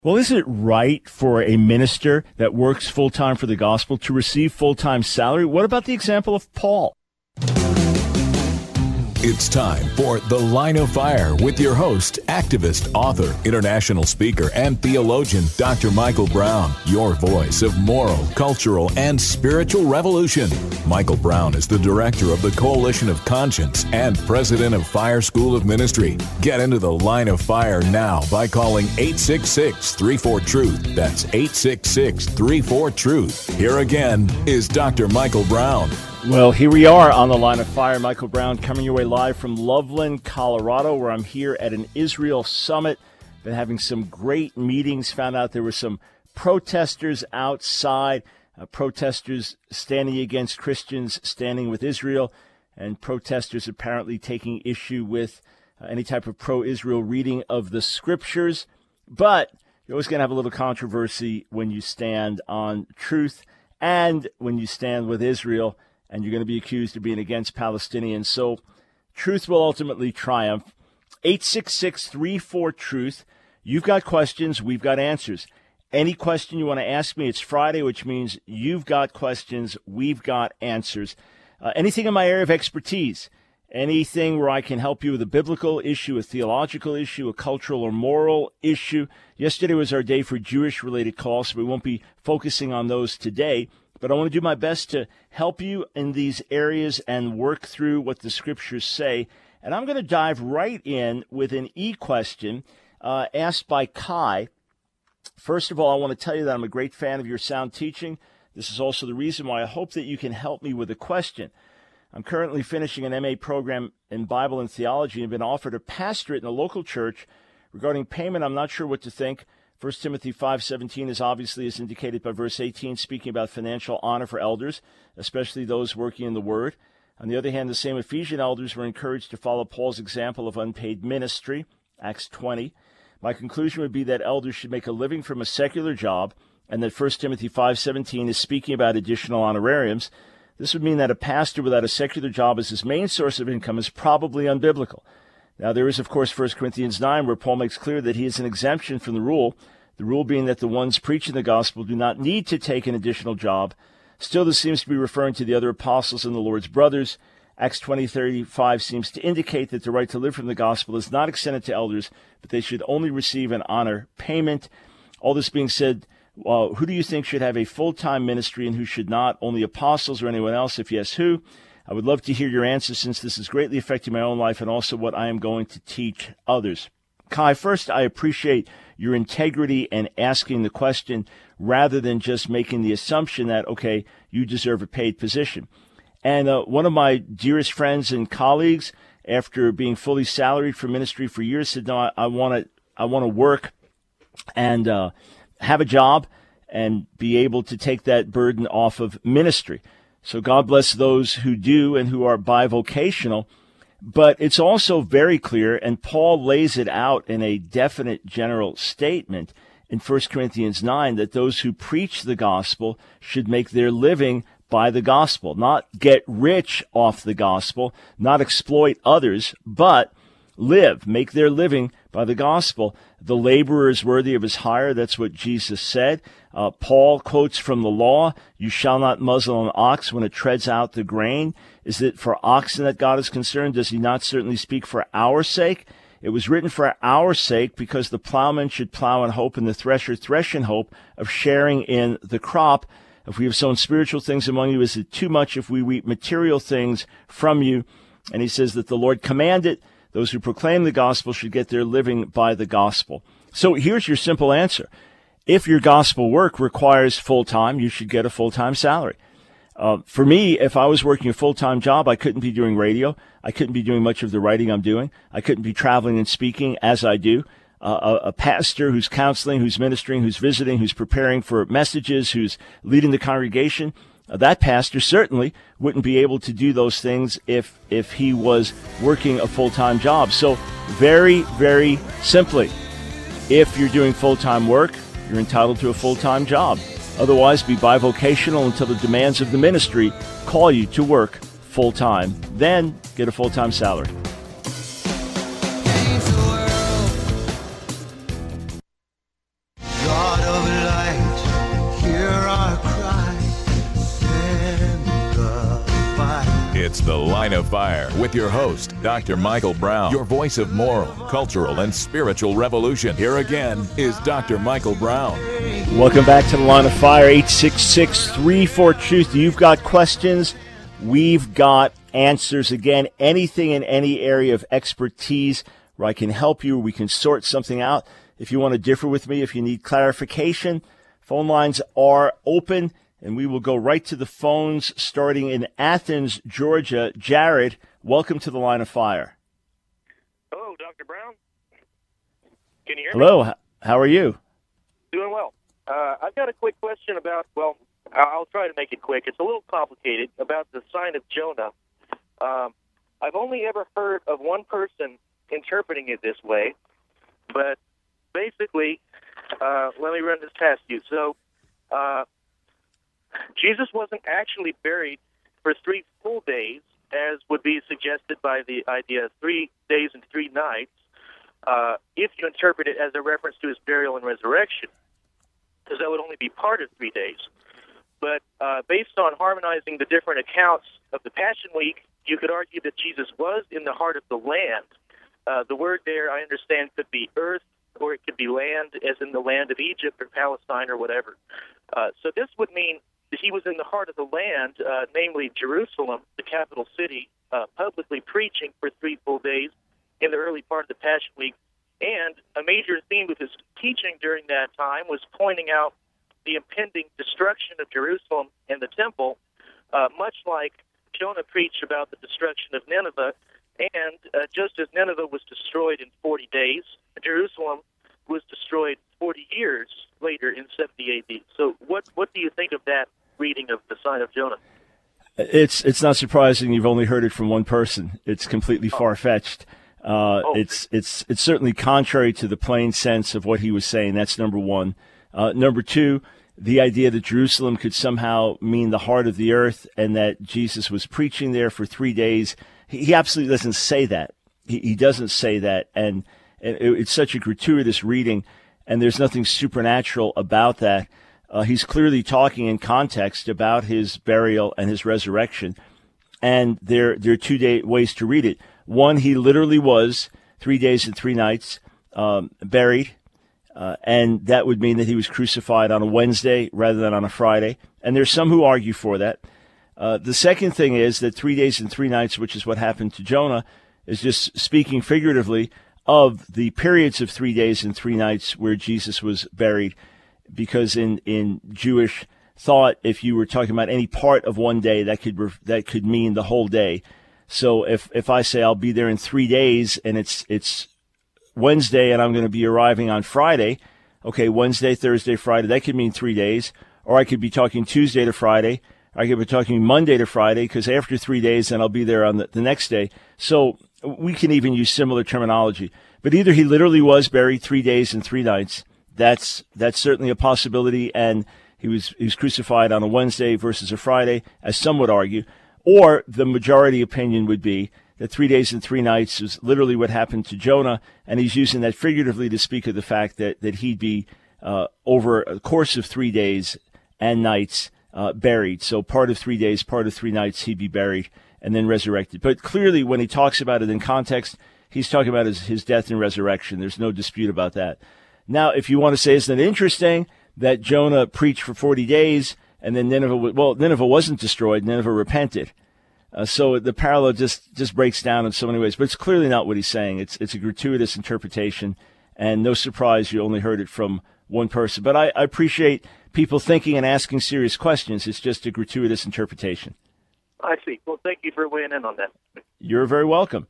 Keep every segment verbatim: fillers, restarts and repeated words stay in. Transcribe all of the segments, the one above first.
Well, is it right for a minister that works full-time for the gospel to receive full-time salary? What about the example of Paul? It's time for The Line of Fire with your host, activist, author, international speaker, and theologian, Doctor Michael Brown, your voice of moral, cultural, and spiritual revolution. Michael Brown is the director of the Coalition of Conscience and president of Fire School of Ministry. Get into The Line of Fire now by calling eight six six, three four, truth. That's eight six six, three four, truth. Here again is Doctor Michael Brown. Well, here we are on The Line of Fire. Michael Brown coming your way live from Loveland, Colorado, where I'm here at an Israel summit. Been having some great meetings. Found out there were some protesters outside, uh, protesters standing against Christians, standing with Israel, and protesters apparently taking issue with uh, any type of pro-Israel reading of the scriptures. But you're always going to have a little controversy when you stand on truth and when you stand with Israel, and you're going to be accused of being against Palestinians. So truth will ultimately triumph. eight six six, three four, truth. You've got questions. We've got answers. Any question you want to ask me, it's Friday, which means you've got questions. We've got answers. Uh, anything in my area of expertise, anything where I can help you with a biblical issue, a theological issue, a cultural or moral issue. Yesterday was our day for Jewish-related calls, so we won't be focusing on those today. But I want to do my best to help you in these areas and work through what the scriptures say. And I'm going to dive right in with an e-question uh, asked by Kai. First of all, I want to tell you that I'm a great fan of your sound teaching. This is also the reason why I hope that you can help me with a question. I'm currently finishing an M A program in Bible and theology and been offered a pastorate in a local church. Regarding payment, I'm not sure what to think. First Timothy five seventeen is obviously, as indicated by verse eighteen, speaking about financial honor for elders, especially those working in the Word. On the other hand, the same Ephesian elders were encouraged to follow Paul's example of unpaid ministry, Acts twenty. My conclusion would be that elders should make a living from a secular job, and that First Timothy five seventeen is speaking about additional honorariums. This would mean that a pastor without a secular job as his main source of income is probably unbiblical. Now, there is, of course, First Corinthians nine, where Paul makes clear that he is an exemption from the rule, the rule being that the ones preaching the gospel do not need to take an additional job. Still, this seems to be referring to the other apostles and the Lord's brothers. Acts twenty thirty-five seems to indicate that the right to live from the gospel is not extended to elders, but they should only receive an honor payment. All this being said, uh, who do you think should have a full-time ministry and who should not? Only apostles or anyone else? If yes, who? I would love to hear your answer, since this is greatly affecting my own life and also what I am going to teach others. Kai, first, I appreciate your integrity and asking the question rather than just making the assumption that, okay, you deserve a paid position. And uh, one of my dearest friends and colleagues, after being fully salaried for ministry for years, said, no, I, I want to I want to work and uh, have a job and be able to take that burden off of ministry. So God bless those who do and who are bivocational. But it's also very clear, and Paul lays it out in a definite general statement in First Corinthians nine, that those who preach the gospel should make their living by the gospel, not get rich off the gospel, not exploit others, but live, make their living by the gospel. The laborer is worthy of his hire. That's what Jesus said. Uh, Paul quotes from the law, you shall not muzzle an ox when it treads out the grain. Is it for oxen that God is concerned? Does he not certainly speak for our sake? It was written for our sake, because the plowman should plow in hope and the thresher thresh in hope of sharing in the crop. If we have sown spiritual things among you, is it too much if we reap material things from you? And he says that the Lord commanded those who proclaim the gospel should get their living by the gospel. So here's your simple answer. If your gospel work requires full-time, you should get a full-time salary. Uh, for me, if I was working a full-time job, I couldn't be doing radio. I couldn't be doing much of the writing I'm doing. I couldn't be traveling and speaking as I do. Uh, a, a pastor who's counseling, who's ministering, who's visiting, who's preparing for messages, who's leading the congregation, uh, that pastor certainly wouldn't be able to do those things if if he was working a full-time job. So very, very simply, if you're doing full-time work, you're entitled to a full-time job. Otherwise, be bivocational until the demands of the ministry call you to work full-time. Then get a full-time salary. It's The Line of Fire with your host, Doctor Michael Brown, your voice of moral, cultural, and spiritual revolution. Here again is Doctor Michael Brown. Welcome back to The Line of Fire, eight six six, three four, truth. You've got questions. We've got answers. Again, anything in any area of expertise where I can help you, we can sort something out. If you want to differ with me, if you need clarification, phone lines are open, and we will go right to the phones starting in Athens, Georgia. Jared, welcome to The Line of Fire. Hello, Doctor Brown. Can you hear Hello, me? Hello, how are you? Doing well. Uh, I've got a quick question about, well, I'll try to make it quick. It's a little complicated, about the sign of Jonah. Um, I've only ever heard of one person interpreting it this way, but basically, uh, let me run this past you. So, uh, Jesus wasn't actually buried for three full days, as would be suggested by the idea of three days and three nights, uh, if you interpret it as a reference to his burial and resurrection, because that would only be part of three days. But uh, based on harmonizing the different accounts of the Passion Week, you could argue that Jesus was in the heart of the land. Uh, the word there, I understand, could be earth, or it could be land, as in the land of Egypt or Palestine or whatever. Uh, so this would mean that he was in the heart of the land, uh, namely Jerusalem, the capital city, uh, publicly preaching for three full days in the early part of the Passion Week. And a major theme of his teaching during that time was pointing out the impending destruction of Jerusalem and the temple, uh, much like Jonah preached about the destruction of Nineveh. And uh, just as Nineveh was destroyed in forty days, Jerusalem was destroyed forty years later in seventy A D. So what what do you think of that reading of the sign of Jonah? It's it's not surprising you've only heard it from one person. It's completely oh. far-fetched. Uh, oh. It's it's it's certainly contrary to the plain sense of what he was saying. That's number one. Uh, number two, the idea that Jerusalem could somehow mean the heart of the earth and that Jesus was preaching there for three days. He, he absolutely doesn't say that. He, he doesn't say that. And, and it, it's such a gratuitous reading, and there's nothing supernatural about that. Uh, he's clearly talking in context about his burial and his resurrection. And there, there are two day, ways to read it. One, he literally was three days and three nights um, buried. Uh, and that would mean that he was crucified on a Wednesday rather than on a Friday. And there's some who argue for that. Uh, the second thing is that three days and three nights, which is what happened to Jonah, is just speaking figuratively of the periods of three days and three nights where Jesus was buried. Because in, in Jewish thought, if you were talking about any part of one day, that could that could mean the whole day. So if, if I say I'll be there in three days and it's it's Wednesday and I'm going to be arriving on Friday, okay, Wednesday, Thursday, Friday, that could mean three days. Or I could be talking Tuesday to Friday. I could be talking Monday to Friday, because after three days, then I'll be there on the, the next day. So we can even use similar terminology. But either he literally was buried three days and three nights. That's that's certainly a possibility, and he was he was crucified on a Wednesday versus a Friday, as some would argue. Or the majority opinion would be that three days and three nights is literally what happened to Jonah, and he's using that figuratively to speak of the fact that, that he'd be uh, over a course of three days and nights uh, buried. So part of three days, part of three nights, he'd be buried and then resurrected. But clearly, when he talks about it in context, he's talking about his, his death and resurrection. There's no dispute about that. Now, if you want to say, isn't it interesting that Jonah preached for forty days and then Nineveh, well, Nineveh wasn't destroyed, Nineveh repented. Uh, so the parallel just, just breaks down in so many ways, but it's clearly not what he's saying. It's it's a gratuitous interpretation, and no surprise you only heard it from one person. But I, I appreciate people thinking and asking serious questions. It's just a gratuitous interpretation. I see. Well, thank you for weighing in on that. You're very welcome.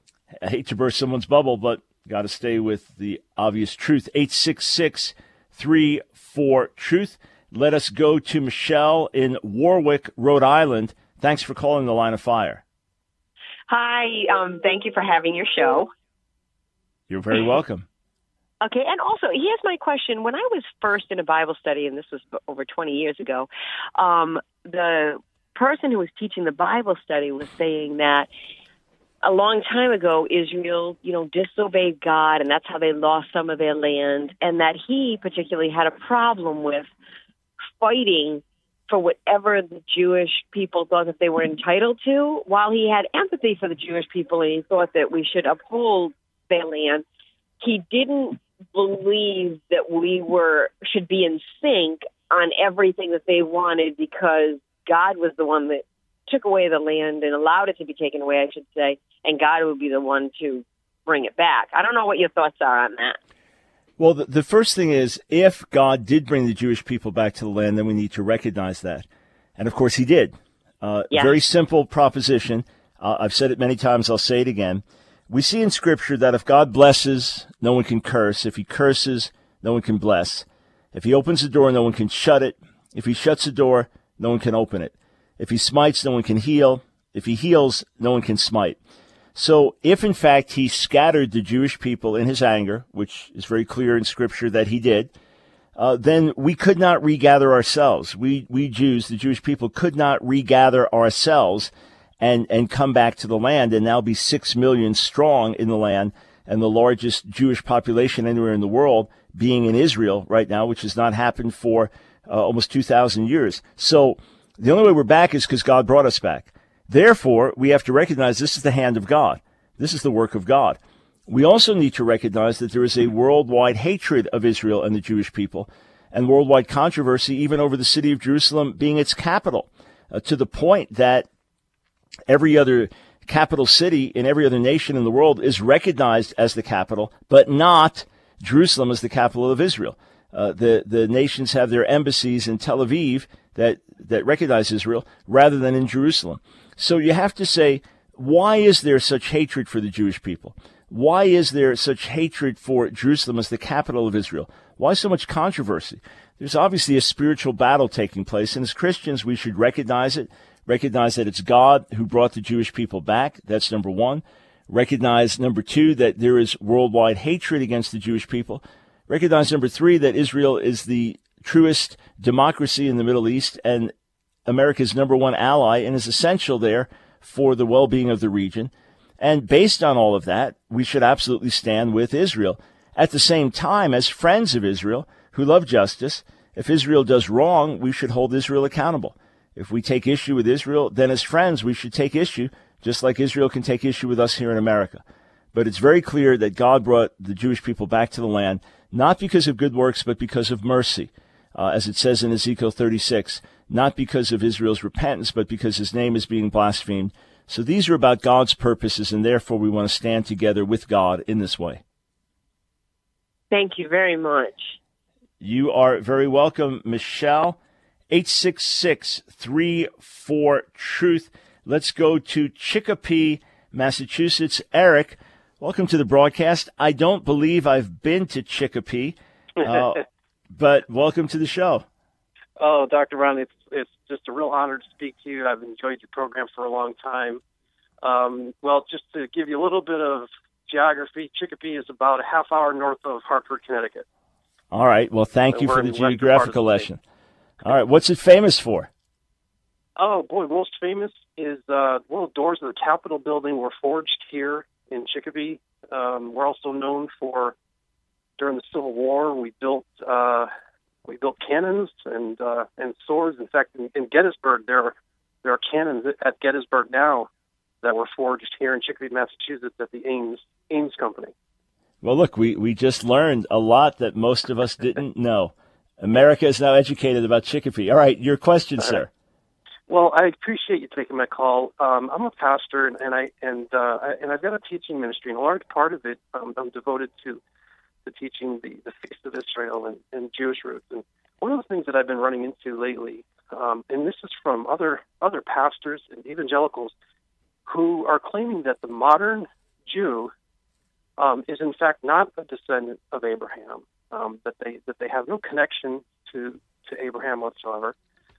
I hate to burst someone's bubble, but got to stay with the obvious truth. eight six six, three four, truth. Let us go to Michelle in Warwick, Rhode Island. Thanks for calling The Line of Fire. Hi. Um, thank you for having your show. You're very welcome. Okay. And also, here's my question. When I was first in a Bible study, and this was over twenty years ago, um, the person who was teaching the Bible study was saying that a long time ago, Israel, you know, disobeyed God, and that's how they lost some of their land, and that he particularly had a problem with fighting for whatever the Jewish people thought that they were entitled to, while he had empathy for the Jewish people and he thought that we should uphold their land, he didn't believe that we were should be in sync on everything that they wanted, because God was the one that took away the land and allowed it to be taken away, I should say, and God would be the one to bring it back. I don't know what your thoughts are on that. Well, the, the first thing is, if God did bring the Jewish people back to the land, then we need to recognize that. And, of course, he did. Uh, yeah. Very simple proposition. Uh, I've said it many times. I'll say it again. We see in Scripture that if God blesses, no one can curse. If he curses, no one can bless. If he opens the door, no one can shut it. If he shuts the door, no one can open it. If he smites, no one can heal. If he heals, no one can smite. So if, in fact, he scattered the Jewish people in his anger, which is very clear in Scripture that he did, uh, then we could not regather ourselves. We we Jews, the Jewish people, could not regather ourselves and, and come back to the land and now be six million strong in the land, and the largest Jewish population anywhere in the world being in Israel right now, which has not happened for uh, almost two thousand years. So the only way we're back is because God brought us back. Therefore, we have to recognize this is the hand of God. This is the work of God. We also need to recognize that there is a worldwide hatred of Israel and the Jewish people, and worldwide controversy even over the city of Jerusalem being its capital, uh, to the point that every other capital city in every other nation in the world is recognized as the capital, but not Jerusalem as the capital of Israel. Uh, the, the nations have their embassies in Tel Aviv that, that recognize Israel rather than in Jerusalem. So you have to say, why is there such hatred for the Jewish people? Why is there such hatred for Jerusalem as the capital of Israel? Why so much controversy? There's obviously a spiritual battle taking place, and as Christians, we should recognize it, recognize that it's God who brought the Jewish people back. That's number one. Recognize, number two, that there is worldwide hatred against the Jewish people. Recognize, number three, that Israel is the truest democracy in the Middle East and America's number one ally and is essential there for the well-being of the region. And based on all of that, we should absolutely stand with Israel. At the same time, as friends of Israel who love justice, if Israel does wrong, we should hold Israel accountable. If we take issue with Israel, then as friends, we should take issue, just like Israel can take issue with us here in America. But it's very clear that God brought the Jewish people back to the land, not because of good works, but because of mercy. Uh, as it says in Ezekiel thirty-six, not because of Israel's repentance, but because his name is being blasphemed. So these are about God's purposes, and therefore we want to stand together with God in this way. Thank you very much. You are very welcome, Michelle. eight six six, three four, truth. Let's go to Chicopee, Massachusetts. Eric, welcome to the broadcast. I don't believe I've been to Chicopee, uh, but welcome to the show. Oh, Doctor Brown, it's it's just a real honor to speak to you. I've enjoyed your program for a long time. Um, well, just to give you a little bit of geography, Chicopee is about a half hour north of Hartford, Connecticut. All right. Well, thank So you we're for in the the western geographical part of the lesson. All right. What's it famous for? Oh, boy, most famous is uh, one of the doors of the Capitol building were forged here in Chicopee. Um, we're also known for, during the Civil War, we built uh, we built cannons and uh, and swords. In fact, in, in Gettysburg, there are, there are cannons at Gettysburg now that were forged here in Chicopee, Massachusetts, at the Ames Ames Company. Well, look, we, we just learned a lot that most of us didn't know. America is now educated about Chicopee. All right, your question, All right. sir. Well, I appreciate you taking my call. Um, I'm a pastor, and, and I and uh, I, and I've got a teaching ministry, and a large part of it um, I'm devoted to to teaching the, the Feast of Israel and, and Jewish roots. And one of the things that I've been running into lately, um, and this is from other other pastors and evangelicals, who are claiming that the modern Jew um, is in fact not a descendant of Abraham, um, that they that they have no connection to to Abraham whatsoever.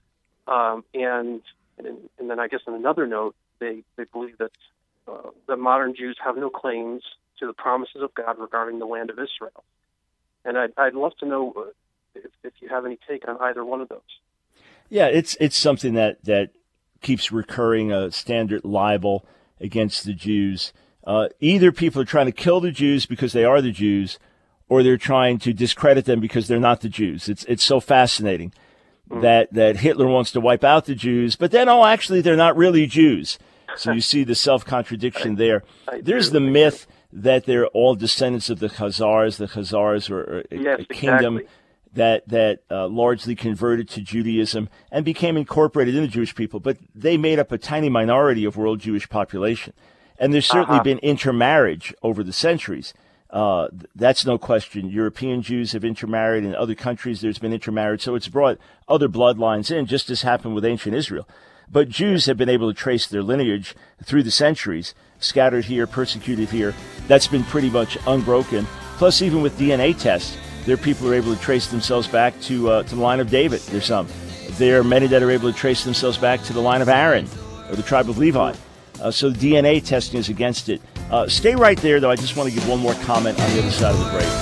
Um, and, and and then I guess on another note, they, they believe that uh, the modern Jews have no claims to the promises of God regarding the land of Israel. And I'd, I'd love to know uh, if, if you have any take on either one of those. Yeah, it's it's something that, that keeps recurring, a standard libel against the Jews. Uh, either people are trying to kill the Jews because they are the Jews, or they're trying to discredit them because they're not the Jews. It's it's so fascinating. Mm. that, that Hitler wants to wipe out the Jews, but then, oh, actually, they're not really Jews. So you see the self-contradiction there. I There's do. the myth that they're all descendants of the Khazars. The Khazars were a, Yes, a kingdom exactly. that that uh, largely converted to Judaism and became incorporated in the Jewish people, but they made up a tiny minority of world Jewish population. And there's certainly Uh-huh. been intermarriage over the centuries. Uh, th- that's no question. European Jews have intermarried. In other countries, there's been intermarriage. So it's brought other bloodlines in, just as happened with ancient Israel. But Jews have been able to trace their lineage through the centuries, scattered here, persecuted here. That's been pretty much unbroken. Plus, even with D N A tests, there are people who are able to trace themselves back to uh, to the line of David. There's some. There are many that are able to trace themselves back to the line of Aaron or the tribe of Levi. Uh, so D N A testing is against it. Uh, stay right there, though. I just want to give one more comment on the other side of the break.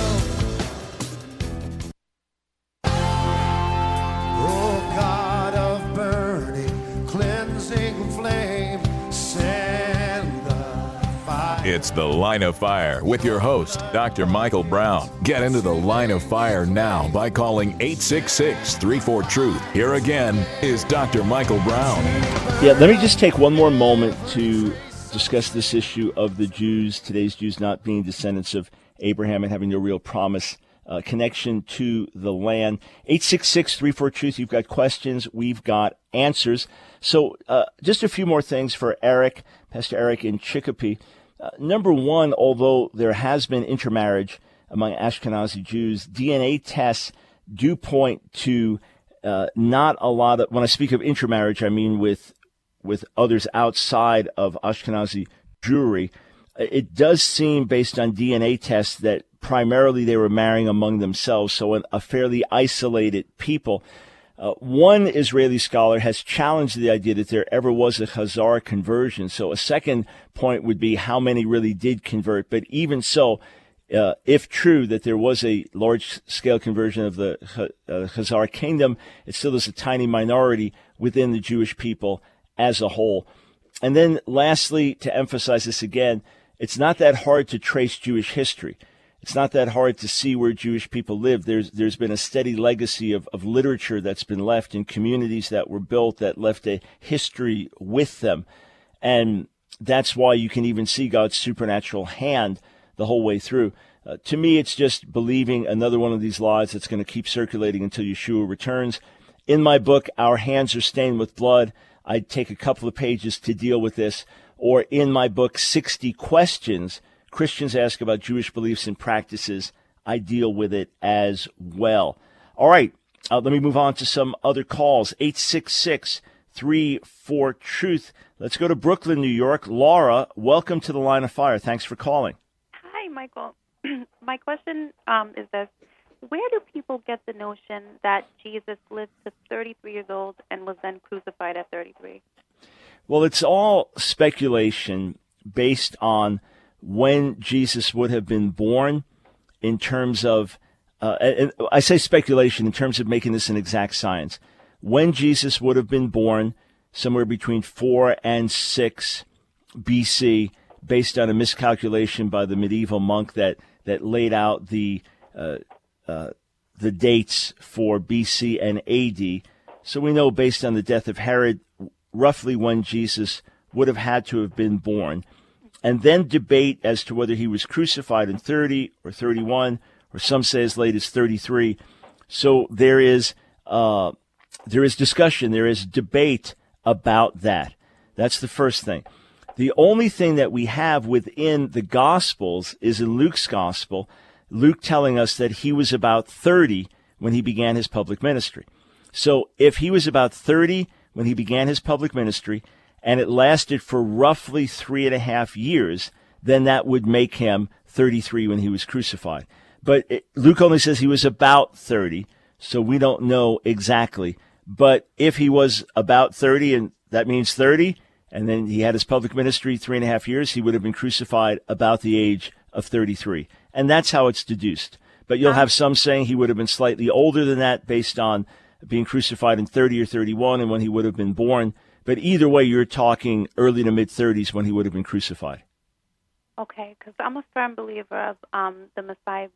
It's The Line of Fire with your host, Doctor Michael Brown. Get into the Line of Fire now by calling eight six six, three four, truth. Here again is Doctor Michael Brown. Yeah, let me just take one more moment to discuss this issue of the Jews, today's Jews not being descendants of Abraham and having no real promise, uh, connection to the land. eight six six, three four, truth. You've got questions. We've got answers. So uh, just a few more things for Eric, Pastor Eric in Chicopee. Uh, number one, although there has been intermarriage among Ashkenazi Jews, D N A tests do point to uh, not a lot of, when I speak of intermarriage, I mean with with others outside of Ashkenazi Jewry. It does seem, based on D N A tests, that primarily they were marrying among themselves, so a fairly isolated people. Uh, one Israeli scholar has challenged the idea that there ever was a Khazar conversion. So a second point would be how many really did convert. But even so, uh, if true that there was a large-scale conversion of the uh, Khazar kingdom, it still is a tiny minority within the Jewish people as a whole. And then lastly, to emphasize this again, it's not that hard to trace Jewish history. It's not that hard to see where Jewish people live. There's there's been a steady legacy of, of literature that's been left in communities that were built that left a history with them. And that's why you can even see God's supernatural hand the whole way through. Uh, to me, it's just believing another one of these lies that's going to keep circulating until Yeshua returns. In my book, Our Hands Are Stained with Blood, I take a couple of pages to deal with this. Or in my book, sixty Questions, Christians ask about Jewish beliefs and practices, I deal with it as well. All right, uh, let me move on to some other calls. eight six six, three four, truth. Let's go to Brooklyn, New York. Laura, welcome to the Line of Fire. Thanks for calling. Hi, Michael. My question um, is this. Where do people get the notion that Jesus lived to thirty-three years old and was then crucified at thirty-three? Well, it's all speculation based on when Jesus would have been born in terms of, uh, and I say speculation in terms of making this an exact science. When Jesus would have been born, somewhere between four and six B C, based on a miscalculation by the medieval monk that, that laid out the uh, uh, the dates for B C and A D. So we know, based on the death of Herod, roughly when Jesus would have had to have been born. And then debate as to whether he was crucified in thirty or thirty-one, or some say as late as thirty-three. So there is uh, there is discussion, there is debate about that. That's the first thing. The only thing that we have within the Gospels is in Luke's Gospel, Luke telling us that he was about thirty when he began his public ministry. So if he was about thirty when he began his public ministry, and it lasted for roughly three and a half years, then that would make him thirty-three when he was crucified. But it, Luke only says he was about thirty, so we don't know exactly. But if he was about thirty, and that means thirty, and then he had his public ministry three and a half years, he would have been crucified about the age of thirty-three. And that's how it's deduced. But you'll have some saying he would have been slightly older than that based on being crucified in thirty or thirty-one and when he would have been born. But either way, you're talking early to mid-thirties when he would have been crucified. Okay, because I'm a firm believer of um, the Messiah being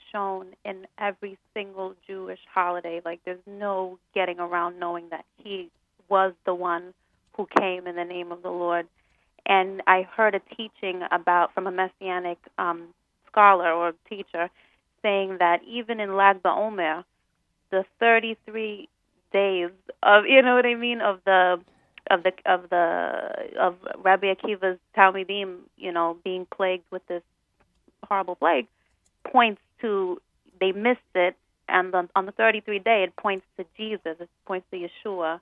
shown in every single Jewish holiday. Like, there's no getting around knowing that he was the one who came in the name of the Lord. And I heard a teaching about from a Messianic um, scholar or teacher saying that even in Lag BaOmer, the thirty-three days of, you know what I mean, of the of the of the of Rabbi Akiva's Talmidim, you know, being plagued with this horrible plague, points to they missed it, and on, on the thirty-three day it points to Jesus, it points to Yeshua.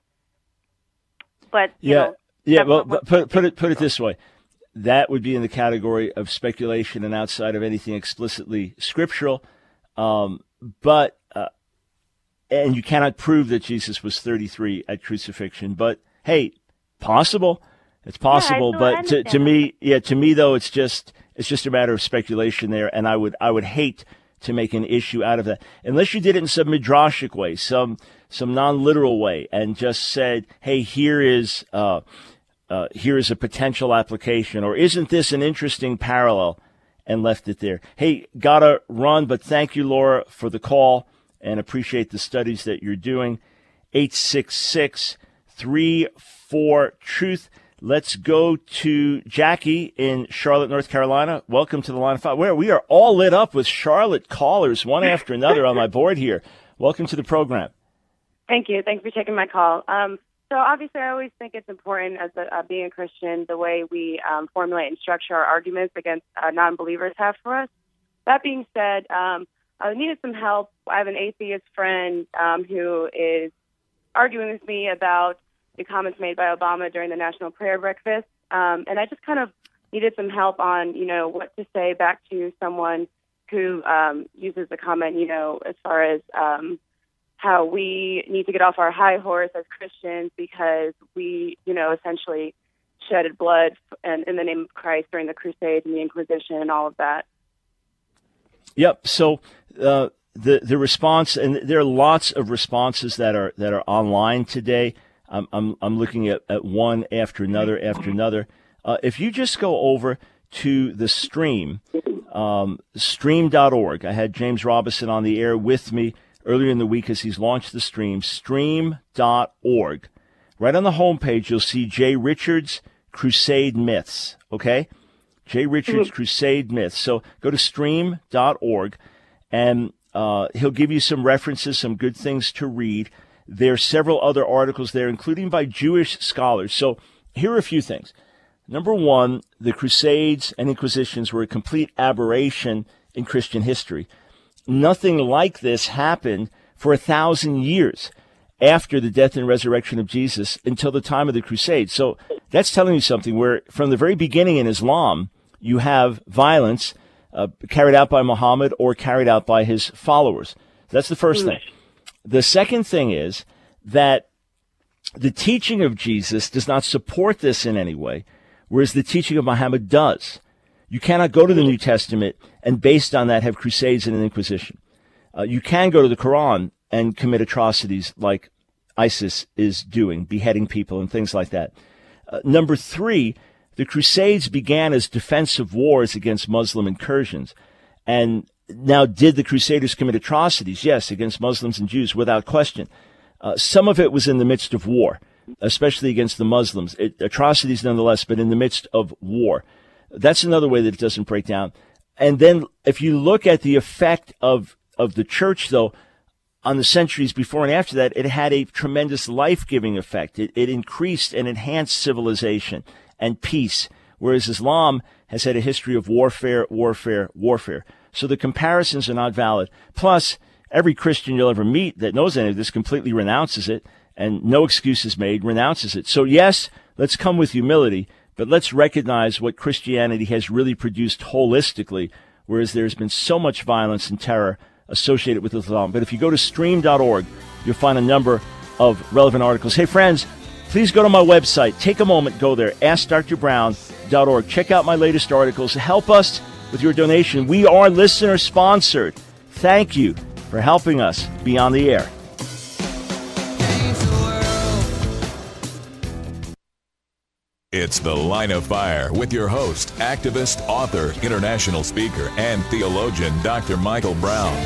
But you yeah, know, yeah. Well, but put put it put it this way, that would be in the category of speculation and outside of anything explicitly scriptural. Um, but uh, and you cannot prove that Jesus was thirty-three at crucifixion. But hey, possible. It's possible. Yeah, but to, to me, yeah, to me though, it's just it's just a matter of speculation there, and I would I would hate to make an issue out of that unless you did it in some midrashic way, some some non-literal way, and just said, hey, here is uh, uh, here is a potential application, or isn't this an interesting parallel, and left it there. Hey, gotta run, but thank you, Laura, for the call, and appreciate the studies that you're doing. eight six six, three four, truth. Let's go to Jackie in Charlotte, North Carolina. Welcome to the Line of Fire. Where we are all lit up with Charlotte callers, one after another on my board here. Welcome to the program. Thank you. Thanks for taking my call. Um, so obviously, I always think it's important as a, uh, being a Christian, the way we um, formulate and structure our arguments against uh, non-believers have for us. That being said, um, I needed some help. I have an atheist friend um, who is arguing with me about the comments made by Obama during the National Prayer Breakfast. Um, and I just kind of needed some help on, you know, what to say back to someone who um, uses the comment, you know, as far as um, how we need to get off our high horse as Christians because we, you know, essentially shedded blood and in the name of Christ during the Crusades and the Inquisition and all of that. Yep. So uh, the the response, and there are lots of responses that are that are online today. I'm I'm, I'm looking at, at one after another after another. Uh, if you just go over to the stream, um, stream dot org. I had James Robison on the air with me earlier in the week as he's launched the stream, stream dot org. Right on the homepage, you'll see Jay Richards' Crusade Myths, okay? Jay Richards' Crusade Myths. So go to stream dot org, and uh, he'll give you some references, some good things to read. There are several other articles there, including by Jewish scholars. So here are a few things. Number one, the Crusades and Inquisitions were a complete aberration in Christian history. Nothing like this happened for a thousand years after the death and resurrection of Jesus until the time of the Crusades. So that's telling you something where from the very beginning in Islam, you have violence uh, carried out by Muhammad or carried out by his followers. That's the first thing. The second thing is that the teaching of Jesus does not support this in any way, whereas the teaching of Muhammad does. You cannot go to the New Testament and based on that have crusades and an inquisition. Uh, you can go to the Quran and commit atrocities like ISIS is doing, beheading people and things like that. Uh, number three, the crusades began as defensive wars against Muslim incursions. And now, did the Crusaders commit atrocities? Yes, against Muslims and Jews, without question. Uh, some of it was in the midst of war, especially against the Muslims. It, atrocities nonetheless, but in the midst of war. That's another way that it doesn't break down. And then if you look at the effect of, of the church, though, on the centuries before and after that, it had a tremendous life-giving effect. It, it increased and enhanced civilization and peace, whereas Islam has had a history of warfare, warfare, warfare. So the comparisons are not valid. Plus, every Christian you'll ever meet that knows any of this completely renounces it, and no excuses made, renounces it. So yes, let's come with humility, but let's recognize what Christianity has really produced holistically, whereas there's been so much violence and terror associated with Islam. But if you go to stream dot org, you'll find a number of relevant articles. Hey, friends, please go to my website. Take a moment, go there, ask dr brown dot org. Check out my latest articles. Help us with your donation. We are listener-sponsored. Thank you for helping us be on the air. It's The Line of Fire with your host, activist, author, international speaker, and theologian, Doctor Michael Brown.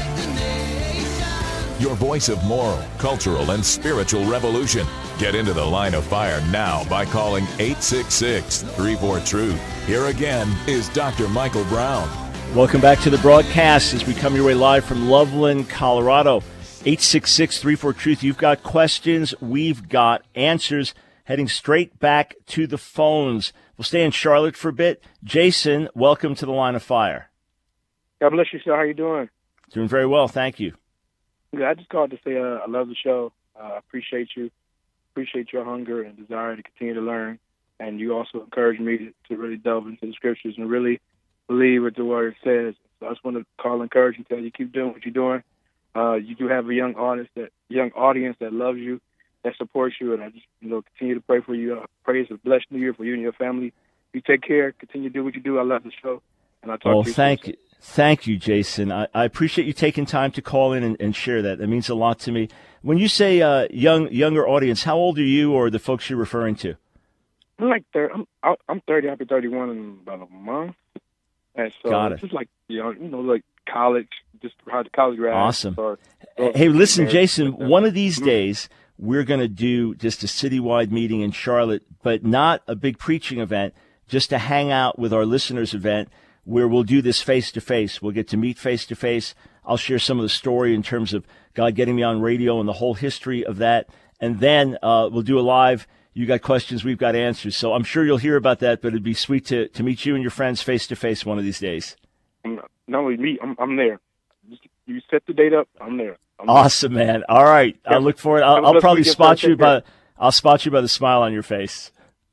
Your voice of moral, cultural, and spiritual revolution. Get into The Line of Fire now by calling eight six six, three four, truth. Here again is Doctor Michael Brown. Welcome back to the broadcast as we come your way live from Loveland, Colorado. eight six six, three four, truth. You've got questions. We've got answers. Heading straight back to the phones. We'll stay in Charlotte for a bit. Jason, welcome to the Line of Fire. God bless you, sir. How you doing? Doing very well, thank you. Yeah, I just called to say uh, I love the show. I uh, appreciate you. Appreciate your hunger and desire to continue to learn. And you also encourage me to, to really delve into the scriptures and really believe what the word says. So I just want to call and encourage you, tell you keep doing what you're doing. Uh, you do have a young audience that young audience that loves you, that supports you, and I just you know continue to pray for you. I pray it's a blessed new year for you and your family. You take care. Continue to do what you do. I love the show, and I talk well, to you. thank soon. you, thank you, Jason. I, I appreciate you taking time to call in and, and share that. That means a lot to me. When you say uh, young younger audience, how old are you, or the folks you're referring to? I'm like thirty. I'm I'm thirty. I'll be thirty-one in about a month. And so Got it. It's just like you know, you know, like college, just how the college grad. Awesome. Or, or, hey, listen, Jason. Like one of these mm-hmm. days, we're going to do just a citywide meeting in Charlotte, but not a big preaching event, just a hang out with our listeners event where we'll do this face-to-face. We'll get to meet face-to-face. I'll share some of the story in terms of God getting me on radio and the whole history of that. And then uh, we'll do a live. You got questions, we've got answers. So I'm sure you'll hear about that, but it'd be sweet to, to meet you and your friends face-to-face one of these days. Not only me, I'm, I'm there. You set the date up, I'm there. I'm awesome, there. man. All right. I look forward. I'll, I'll probably spot you by I'll spot you by the smile on your face.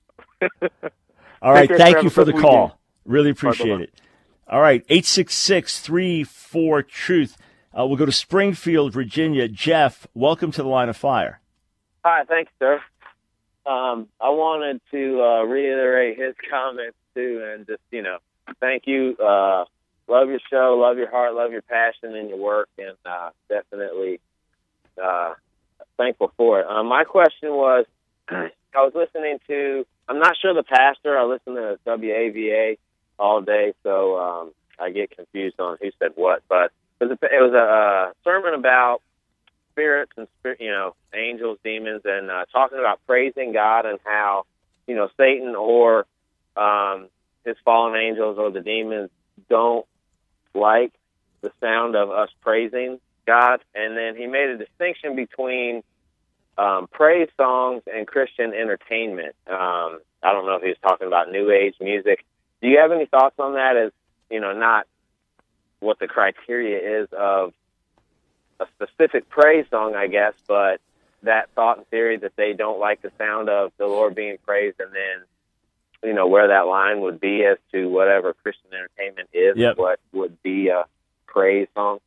All right. Thank you for the call. Really appreciate it. All right. eight six six, three four, truth. Uh, we'll go to Springfield, Virginia. Jeff, welcome to the Line of Fire. Hi. Thanks, sir. Um, I wanted to uh, reiterate his comments, too, and just, you know, thank you. Uh, love your show, love your heart, love your passion in your work, and uh, definitely uh, thankful for it. Uh, my question was, I was listening to, I'm not sure the pastor, I listen to W A V A all day, so um, I get confused on who said what, but it was a, it was a sermon about spirits and, you know, angels, demons, and uh, talking about praising God and how, you know, Satan or um, his fallen angels or the demons don't like the sound of us praising God. And then he made a distinction between um, praise songs and Christian entertainment. Um, I don't know if he was talking about New Age music. Do you have any thoughts on that as, you know, not what the criteria is of a specific praise song, I guess, but that thought and theory that they don't like the sound of the Lord being praised, and then, you know, where that line would be as to whatever Christian entertainment is, yep. what would be a praise song?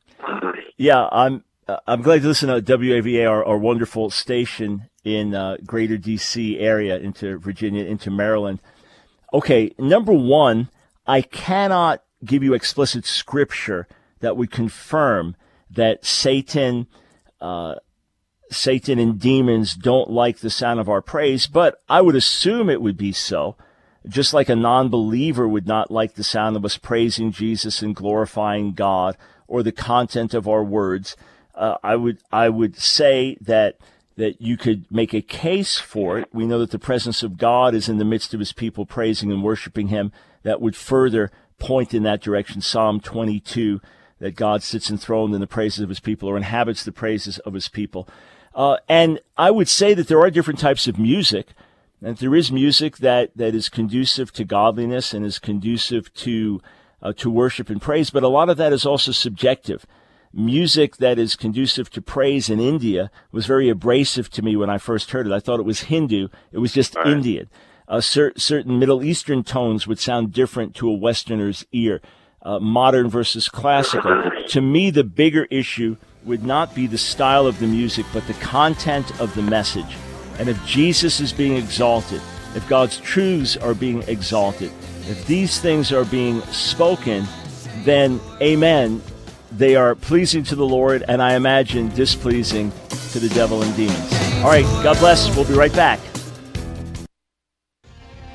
Yeah, I'm uh, I'm glad to listen to W A V A, our, our wonderful station in uh, greater D C area, into Virginia, into Maryland. Okay, number one, I cannot give you explicit scripture that would confirm that Satan, uh, Satan and demons don't like the sound of our praise, but I would assume it would be so. Just like a non-believer would not like the sound of us praising Jesus and glorifying God or the content of our words, uh, I would I would say that that you could make a case for it. We know that the presence of God is in the midst of his people praising and worshiping him. That would further point in that direction. Psalm twenty-two, that God sits enthroned in the praises of his people, or inhabits the praises of his people. Uh, and I would say that there are different types of music, and there is music that, that is conducive to godliness and is conducive to uh, to worship and praise, but a lot of that is also subjective. Music that is conducive to praise in India was very abrasive to me when I first heard it. I thought it was Hindu. It was just right. Indian. Uh, cer- certain Middle Eastern tones would sound different to a Westerner's ear. Uh, modern versus classical. To me, the bigger issue would not be the style of the music, but the content of the message. And if Jesus is being exalted, if God's truths are being exalted, if these things are being spoken, then, amen, they are pleasing to the Lord, and I imagine displeasing to the devil and demons. All right, God bless. We'll be right back.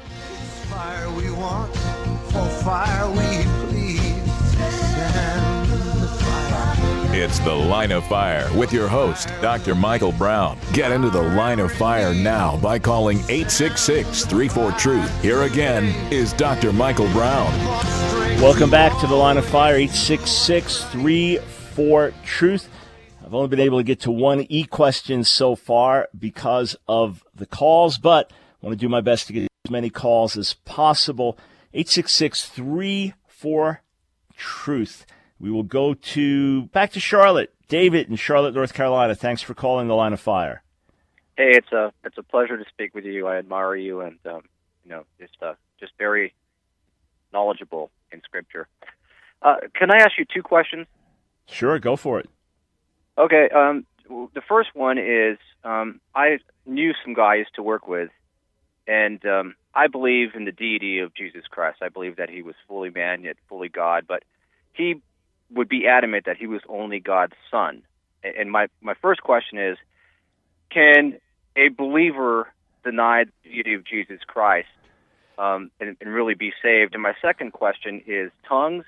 fire, we please stand the fire. It's The Line of Fire with your host, Doctor Michael Brown. Get into the Line of Fire now by calling eight six six, three four, truth. Here again is Doctor Michael Brown. Welcome back to The Line of Fire, eight six six, three four, truth. I've only been able to get to one e-question so far because of the calls, but I want to do my best to get as many calls as possible. eight six six, three four, truth. We will go to back to Charlotte. David in Charlotte, North Carolina. Thanks for calling The Line of Fire. Hey, it's a it's a pleasure to speak with you. I admire you, and um, you know, just uh, just very knowledgeable in Scripture. Uh, can I ask you two questions? Sure, go for it. Okay. Um, the first one is um, I knew some guy I used to work with, and um, I believe in the deity of Jesus Christ. I believe that he was fully man yet fully God, but he would be adamant that he was only God's son. And my, my first question is, can a believer deny the deity of Jesus Christ um, and, and really be saved? And my second question is tongues.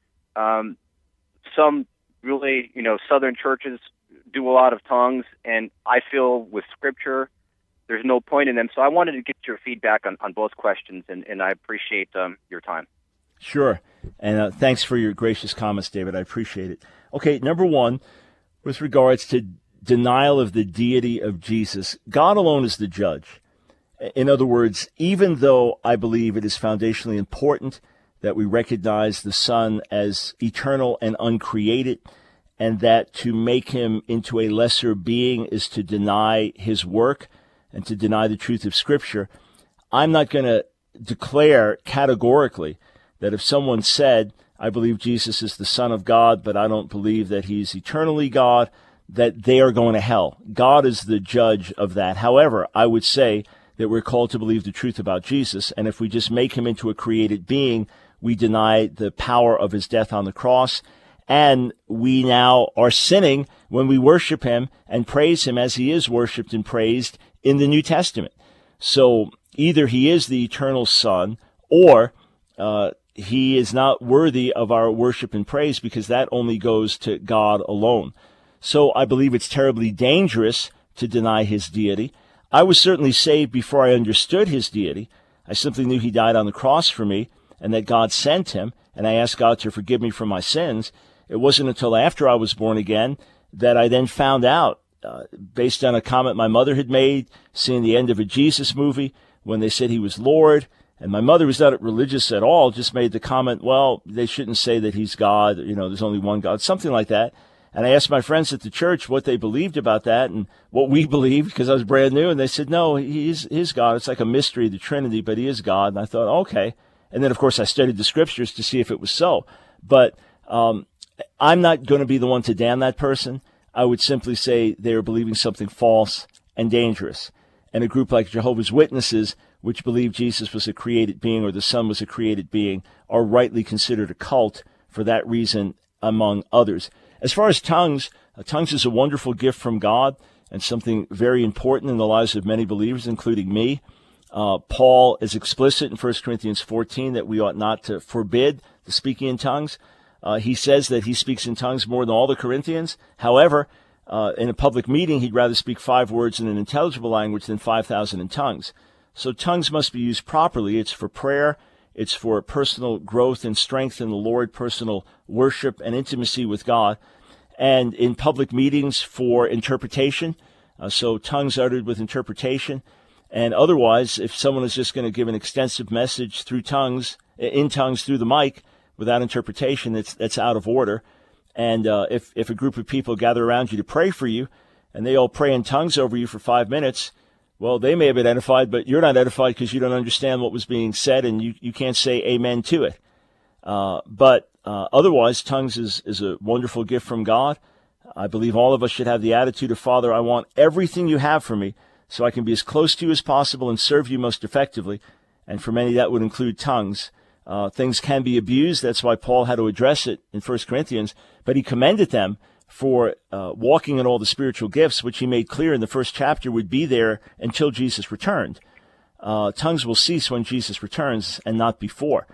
Um, some really, you know, Southern churches do a lot of tongues, and I feel with Scripture there's no point in them. So I wanted to get your feedback on, on both questions, and, and I appreciate um, your time. Sure. And uh, thanks for your gracious comments, David. I appreciate it. Okay, number one, with regards to denial of the deity of Jesus, God alone is the judge. In other words, even though I believe it is foundationally important that we recognize the Son as eternal and uncreated, and that to make him into a lesser being is to deny his work and to deny the truth of Scripture, I'm not going to declare categorically that if someone said, I believe Jesus is the Son of God, but I don't believe that he's eternally God, that they are going to hell. God is the judge of that. However, I would say that we're called to believe the truth about Jesus, and if we just make him into a created being, we deny the power of his death on the cross, and we now are sinning when we worship him and praise him as he is worshiped and praised in the New Testament. So either he is the eternal Son, or uh, he is not worthy of our worship and praise, because that only goes to God alone. So I believe it's terribly dangerous to deny his deity. I was certainly saved before I understood his deity. I simply knew he died on the cross for me and that God sent him, and I asked God to forgive me for my sins. It wasn't until after I was born again that I then found out, uh, based on a comment my mother had made, seeing the end of a Jesus movie, when they said he was Lord. And my mother was not religious at all, just made the comment, well, they shouldn't say that he's God, you know, there's only one God, something like that. And I asked my friends at the church what they believed about that and what we believed, because I was brand new, and they said, no, he is, he is God. It's like a mystery, the Trinity, but he is God. And I thought, okay. And then, of course, I studied the Scriptures to see if it was so. But um, I'm not going to be the one to damn that person. I would simply say they are believing something false and dangerous. And a group like Jehovah's Witnesses, which believe Jesus was a created being or the Son was a created being, are rightly considered a cult for that reason, among others. As far as tongues, uh, tongues is a wonderful gift from God and something very important in the lives of many believers, including me. Uh, Paul is explicit in First Corinthians fourteen that we ought not to forbid the speaking in tongues. Uh, he says that he speaks in tongues more than all the Corinthians. However, uh, in a public meeting, he'd rather speak five words in an intelligible language than five thousand in tongues. So tongues must be used properly. It's for prayer. It's for personal growth and strength in the Lord, personal worship and intimacy with God. And in public meetings for interpretation. Uh, so tongues uttered with interpretation. And otherwise, if someone is just going to give an extensive message through tongues, in tongues through the mic, without interpretation, that's, that's out of order. And uh, if, if a group of people gather around you to pray for you, and they all pray in tongues over you for five minutes, well, they may have been edified, but you're not edified because you don't understand what was being said, and you, you can't say amen to it. Uh, but uh, otherwise, tongues is, is a wonderful gift from God. I believe all of us should have the attitude of, Father, I want everything you have for me so I can be as close to you as possible and serve you most effectively. And for many, that would include tongues. Uh, things can be abused. That's why Paul had to address it in First Corinthians. But he commended them for uh, walking in all the spiritual gifts, which he made clear in the first chapter would be there until Jesus returned. Uh, tongues will cease when Jesus returns and not before.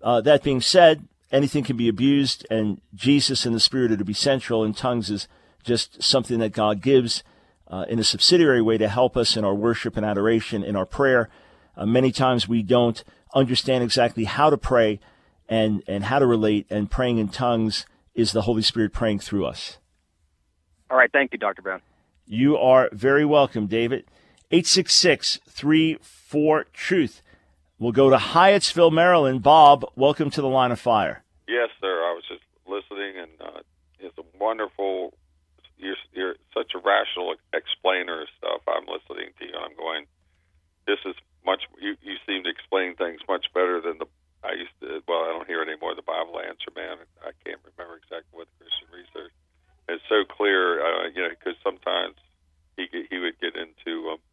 Uh, that being said, anything can be abused, and Jesus and the Spirit are to be central, and tongues is just something that God gives uh, in a subsidiary way to help us in our worship and adoration, in our prayer. Uh, many times we don't understand exactly how to pray and, and how to relate, and praying in tongues is the Holy Spirit praying through us. All right. Thank you, Doctor Brown. You are very welcome, David. eight six six, three four, truth. We'll go to Hyattsville, Maryland. Bob, welcome to the Line of Fire. Yes, sir. I was just listening, and uh, it's a wonderful, you're, you're such a rational explainer of stuff. I'm listening to you, and I'm going, this is much, you, you seem to explain things much better than the, I used to, well, I don't hear anymore the Bible Answer Man. I can't remember exactly what the Christian Research. It's so clear, uh, you know, because sometimes he he would get into, um,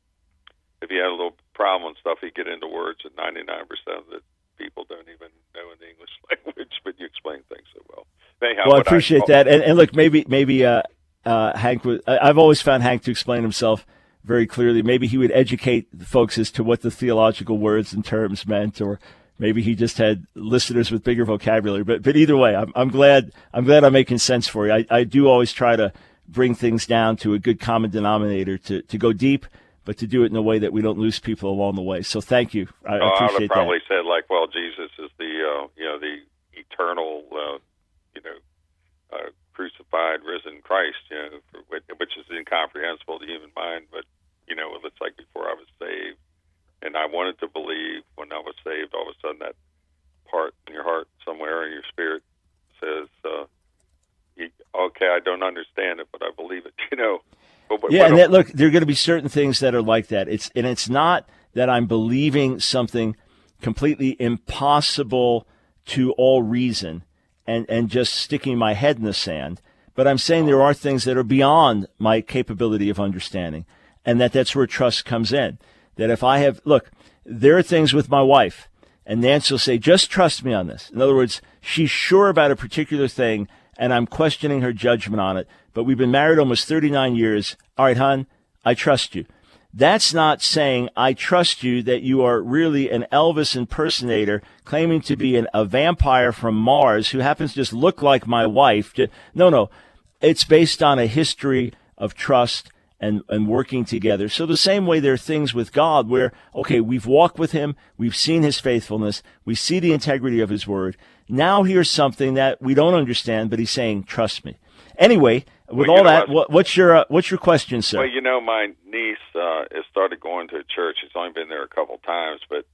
if he had a little problem and stuff, he'd get into words that ninety-nine percent of the people don't even know in the English language, but you explain things so well. Anyhow, well, I appreciate I, that. And, and look, maybe maybe uh, uh, Hank, was, I've always found Hank to explain himself very clearly. Maybe he would educate the folks as to what the theological words and terms meant, or maybe he just had listeners with bigger vocabulary. But but either way, I'm, I'm glad I'm glad I'm making sense for you. I, I do always try to bring things down to a good common denominator, to, to go deep, but to do it in a way that we don't lose people along the way. So thank you. I, oh, I appreciate that. I would probably that. said like, well, Jesus is the uh, you know the eternal uh, you know uh, crucified, risen Christ, you know, for, which is incomprehensible to the human mind. But you know, it's like before I was saved. And I wanted to believe when I was saved, all of a sudden that part in your heart somewhere in your spirit says, uh, okay, I don't understand it, but I believe it, you know. But, but, yeah, and that, look, there are going to be certain things that are like that. It's And it's not that I'm believing something completely impossible to all reason and, and just sticking my head in the sand, but I'm saying there are things that are beyond my capability of understanding, and that that's where trust comes in. That if I have, look, there are things with my wife, and Nancy will say, just trust me on this. In other words, she's sure about a particular thing, and I'm questioning her judgment on it, but we've been married almost thirty-nine years. All right, hon, I trust you. That's not saying I trust you that you are really an Elvis impersonator claiming to be an, a vampire from Mars who happens to just look like my wife. No, no. It's based on a history of trust And, and working together. So the same way there are things with God where, okay, we've walked with him, we've seen his faithfulness, we see the integrity of his word. Now here's something that we don't understand, but he's saying, trust me. Anyway, with well, all that, what? what, what's your uh, what's your question, sir? Well, you know, my niece uh, has started going to a church. She's only been there a couple times, but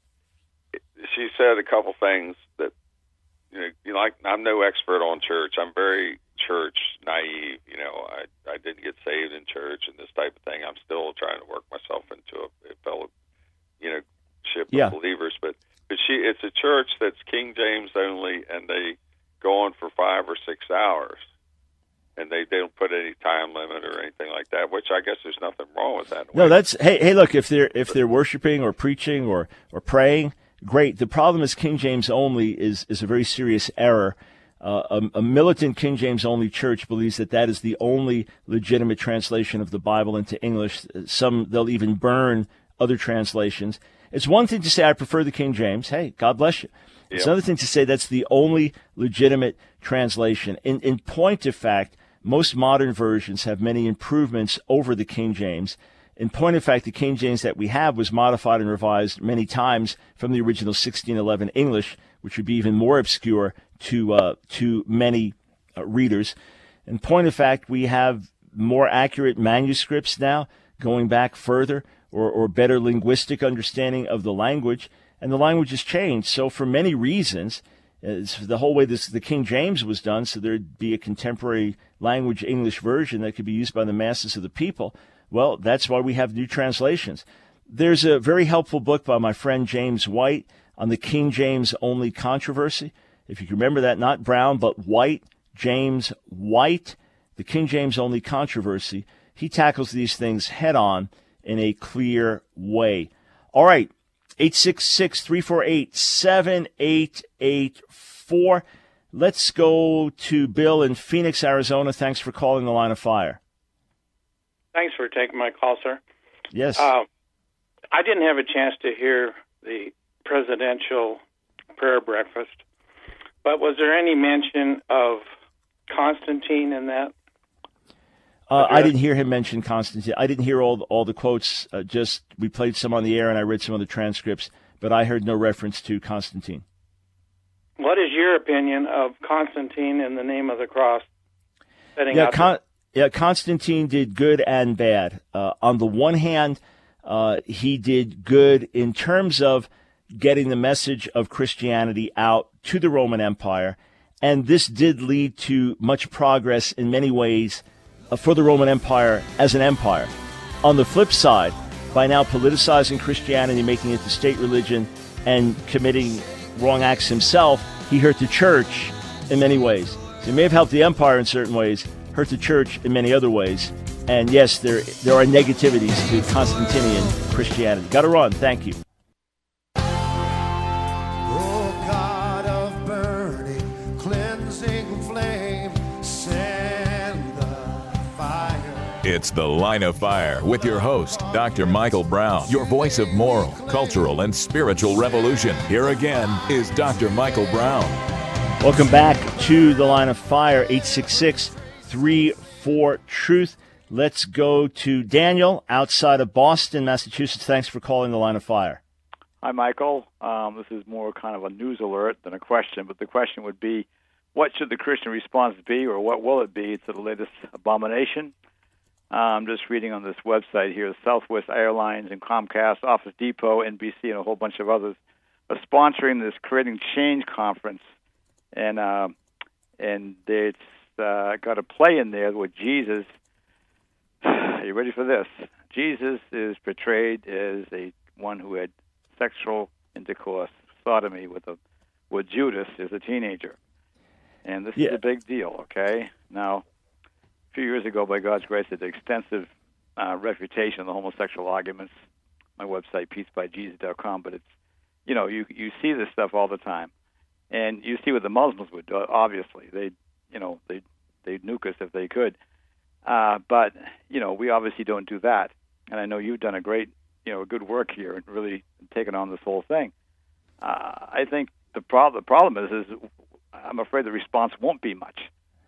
she said a couple things that, you know, you know, like, I'm no expert on church. I'm very church naive. You know, I I didn't get saved in church and this type of thing. I'm still trying to work myself into a, a fellow, you know, ship yeah. of believers. But but she, it's a church that's King James only, and they go on for five or six hours, and they, they don't put any time limit or anything like that. Which I guess there's nothing wrong with that. No, that's hey hey look, if they're if they're worshiping or preaching or or praying, great. The problem is King James only is is a very serious error. Uh, a, a militant King James only church believes that that is the only legitimate translation of the Bible into English. Some, they'll even burn other translations. It's one thing to say, I prefer the King James. Hey, God bless you. Yep. It's another thing to say that's the only legitimate translation. In, in point of fact, most modern versions have many improvements over the King James. In point of fact, the King James that we have was modified and revised many times from the original sixteen eleven English, which would be even more obscure to uh, to many uh, readers. In point of fact, we have more accurate manuscripts now, going back further, or, or better linguistic understanding of the language, and the language has changed. So for many reasons, it's the whole way this the King James was done, so there'd be a contemporary language English version that could be used by the masses of the people. Well, that's why we have new translations. There's a very helpful book by my friend James White on the King James only controversy. If you can remember that, not Brown, but White, James White, the King James only controversy. He tackles these things head on in a clear way. All right, eight six six, three four eight, seven eight eight four. Let's go to Bill in Phoenix, Arizona. Thanks for calling the Line of Fire. Thanks for taking my call, sir. Yes. Uh, I didn't have a chance to hear the presidential prayer breakfast. But was there any mention of Constantine in that? Uh, I didn't hear him mention Constantine. I didn't hear all all the quotes. Uh, just we played some on the air, and I read some of the transcripts, but I heard no reference to Constantine. What is your opinion of Constantine in the name of the cross? Setting Yeah, out Con- yeah, Constantine did good and bad. Uh, on the one hand, uh, he did good in terms of getting the message of Christianity out to the Roman Empire, and this did lead to much progress in many ways uh, for the Roman Empire as an empire. On the flip side, by now politicizing Christianity, making it the state religion, and committing wrong acts himself, he hurt the church in many ways. So he may have helped the empire in certain ways, hurt the church in many other ways. And yes, there there are negativities to Constantinian Christianity. Got to run. Thank you. Oh, God of burning, cleansing flame, send the fire. It's The Line of Fire with your host, Doctor Michael Brown, your voice of moral, cultural, and spiritual revolution. Here again is Doctor Michael Brown. Welcome back to The Line of Fire, eight six six, three four, truth. Let's go to Daniel outside of Boston, Massachusetts. Thanks for calling The Line of Fire. Hi, Michael. Um, this is more kind of a news alert than a question, but the question would be, what should the Christian response be, or what will it be to the latest abomination? Uh, I'm just reading on this website here, Southwest Airlines and Comcast, Office Depot, N B C, and a whole bunch of others are sponsoring this Creating Change conference, and uh, and it's uh, got a play in there with Jesus. Are you ready for this? Jesus is portrayed as a one who had sexual intercourse, sodomy with a with Judas as a teenager, and this Yeah. is a big deal. Okay, now a few years ago, by God's grace, I did extensive uh, refutation of the homosexual arguments. My website, peace by jesus dot com. But it's, you know, you you see this stuff all the time, and you see what the Muslims would do. Obviously, they, you know, they they'd nuke us if they could. Uh, but you know, we obviously don't do that. And I know you've done a great, you know, good work here and really taken on this whole thing. Uh, I think the problem the problem is is I'm afraid the response won't be much.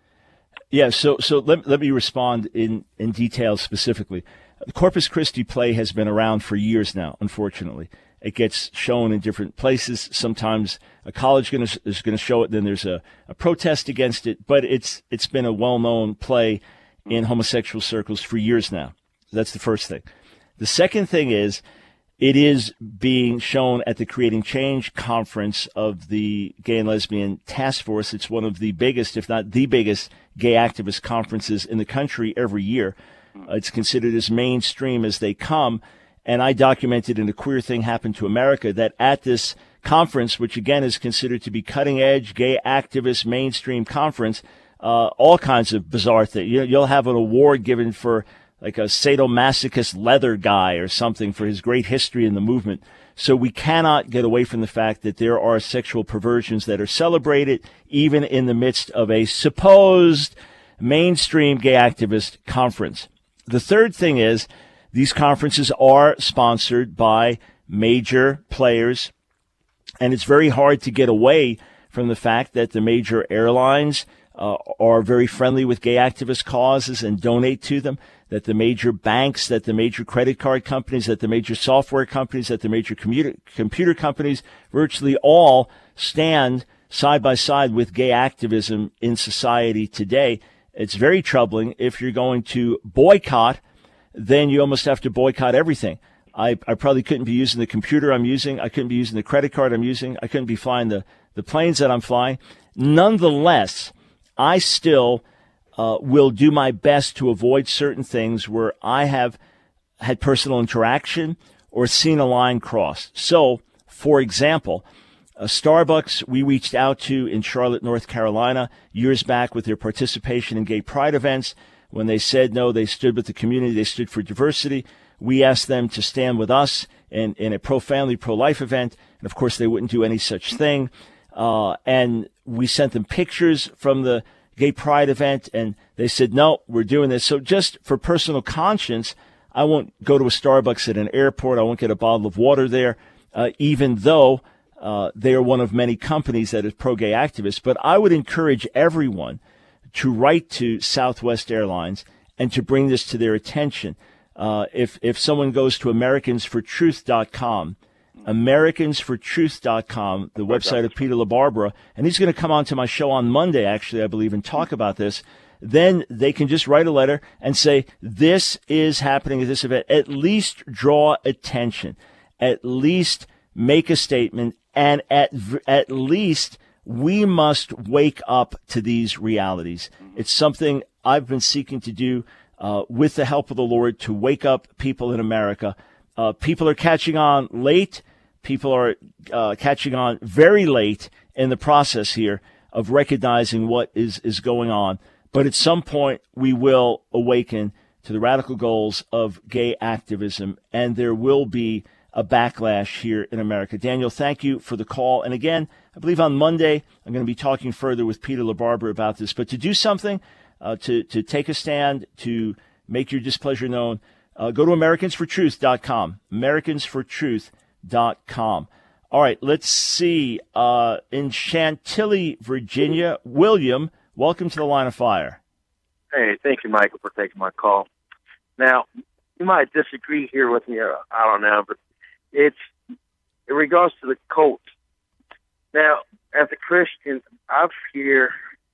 Yeah, so so let, let me respond in, in detail specifically. The Corpus Christi play has been around for years now, unfortunately. It gets shown in different places. Sometimes a college gonna, is going to show it, then there's a, a protest against it. But it's it's been a well-known play in homosexual circles for years now. That's the first thing. The second thing is it is being shown at the Creating Change conference of the Gay and Lesbian Task Force. It's one of the biggest, if not the biggest, gay activist conferences in the country every year. Uh, it's considered as mainstream as they come. And I documented in A Queer Thing Happened to America that at this conference, which again is considered to be cutting edge, gay activist, mainstream conference, uh, all kinds of bizarre things. You know, you'll have an award given for like a sadomasochist leather guy or something for his great history in the movement. So we cannot get away from the fact that there are sexual perversions that are celebrated even in the midst of a supposed mainstream gay activist conference. The third thing is these conferences are sponsored by major players, and it's very hard to get away from the fact that the major airlines uh, are very friendly with gay activist causes and donate to them, that the major banks, that the major credit card companies, that the major software companies, that the major commuter, computer companies, virtually all stand side by side with gay activism in society today. It's very troubling. If you're going to boycott, then you almost have to boycott everything. I, I probably couldn't be using the computer I'm using. I couldn't be using the credit card I'm using. I couldn't be flying the, the planes that I'm flying. Nonetheless, I still uh, will do my best to avoid certain things where I have had personal interaction or seen a line crossed. So, for example, uh, Starbucks, we reached out to in Charlotte, North Carolina, years back with their participation in gay pride events. When they said no, they stood with the community, they stood for diversity. We asked them to stand with us in, in a pro-family, pro-life event, and of course they wouldn't do any such thing. Uh, and we sent them pictures from the gay pride event, and they said, no, we're doing this. So just for personal conscience, I won't go to a Starbucks at an airport. I won't get a bottle of water there, uh, even though Uh, they are one of many companies that is pro-gay activists. But I would encourage everyone to write to Southwest Airlines and to bring this to their attention. Uh, if if someone goes to Americans for Truth dot com, Americans for Truth dot com, the website of Peter LaBarbera, and he's going to come on to my show on Monday, actually, I believe, and talk about this, then they can just write a letter and say, this is happening at this event. At least draw attention. At least make a statement. And at at least we must wake up to these realities. It's something I've been seeking to do uh, with the help of the Lord, to wake up people in America. Uh, people are catching on late. People are uh, catching on very late in the process here of recognizing what is, is going on. But at some point, we will awaken to the radical goals of gay activism, and there will be a backlash here in America. Daniel, thank you for the call. And again, I believe on Monday, I'm going to be talking further with Peter LaBarbera about this. But to do something, uh, to, to take a stand, to make your displeasure known, uh, go to Americans for Truth dot com. Americans for Truth dot com. All right, let's see. Uh, in Chantilly, Virginia, William, welcome to the Line of Fire. Hey, thank you, Michael, for taking my call. Now, you might disagree here with me, or I don't know, but it's in regards to the cult. Now, as a Christian, I've heard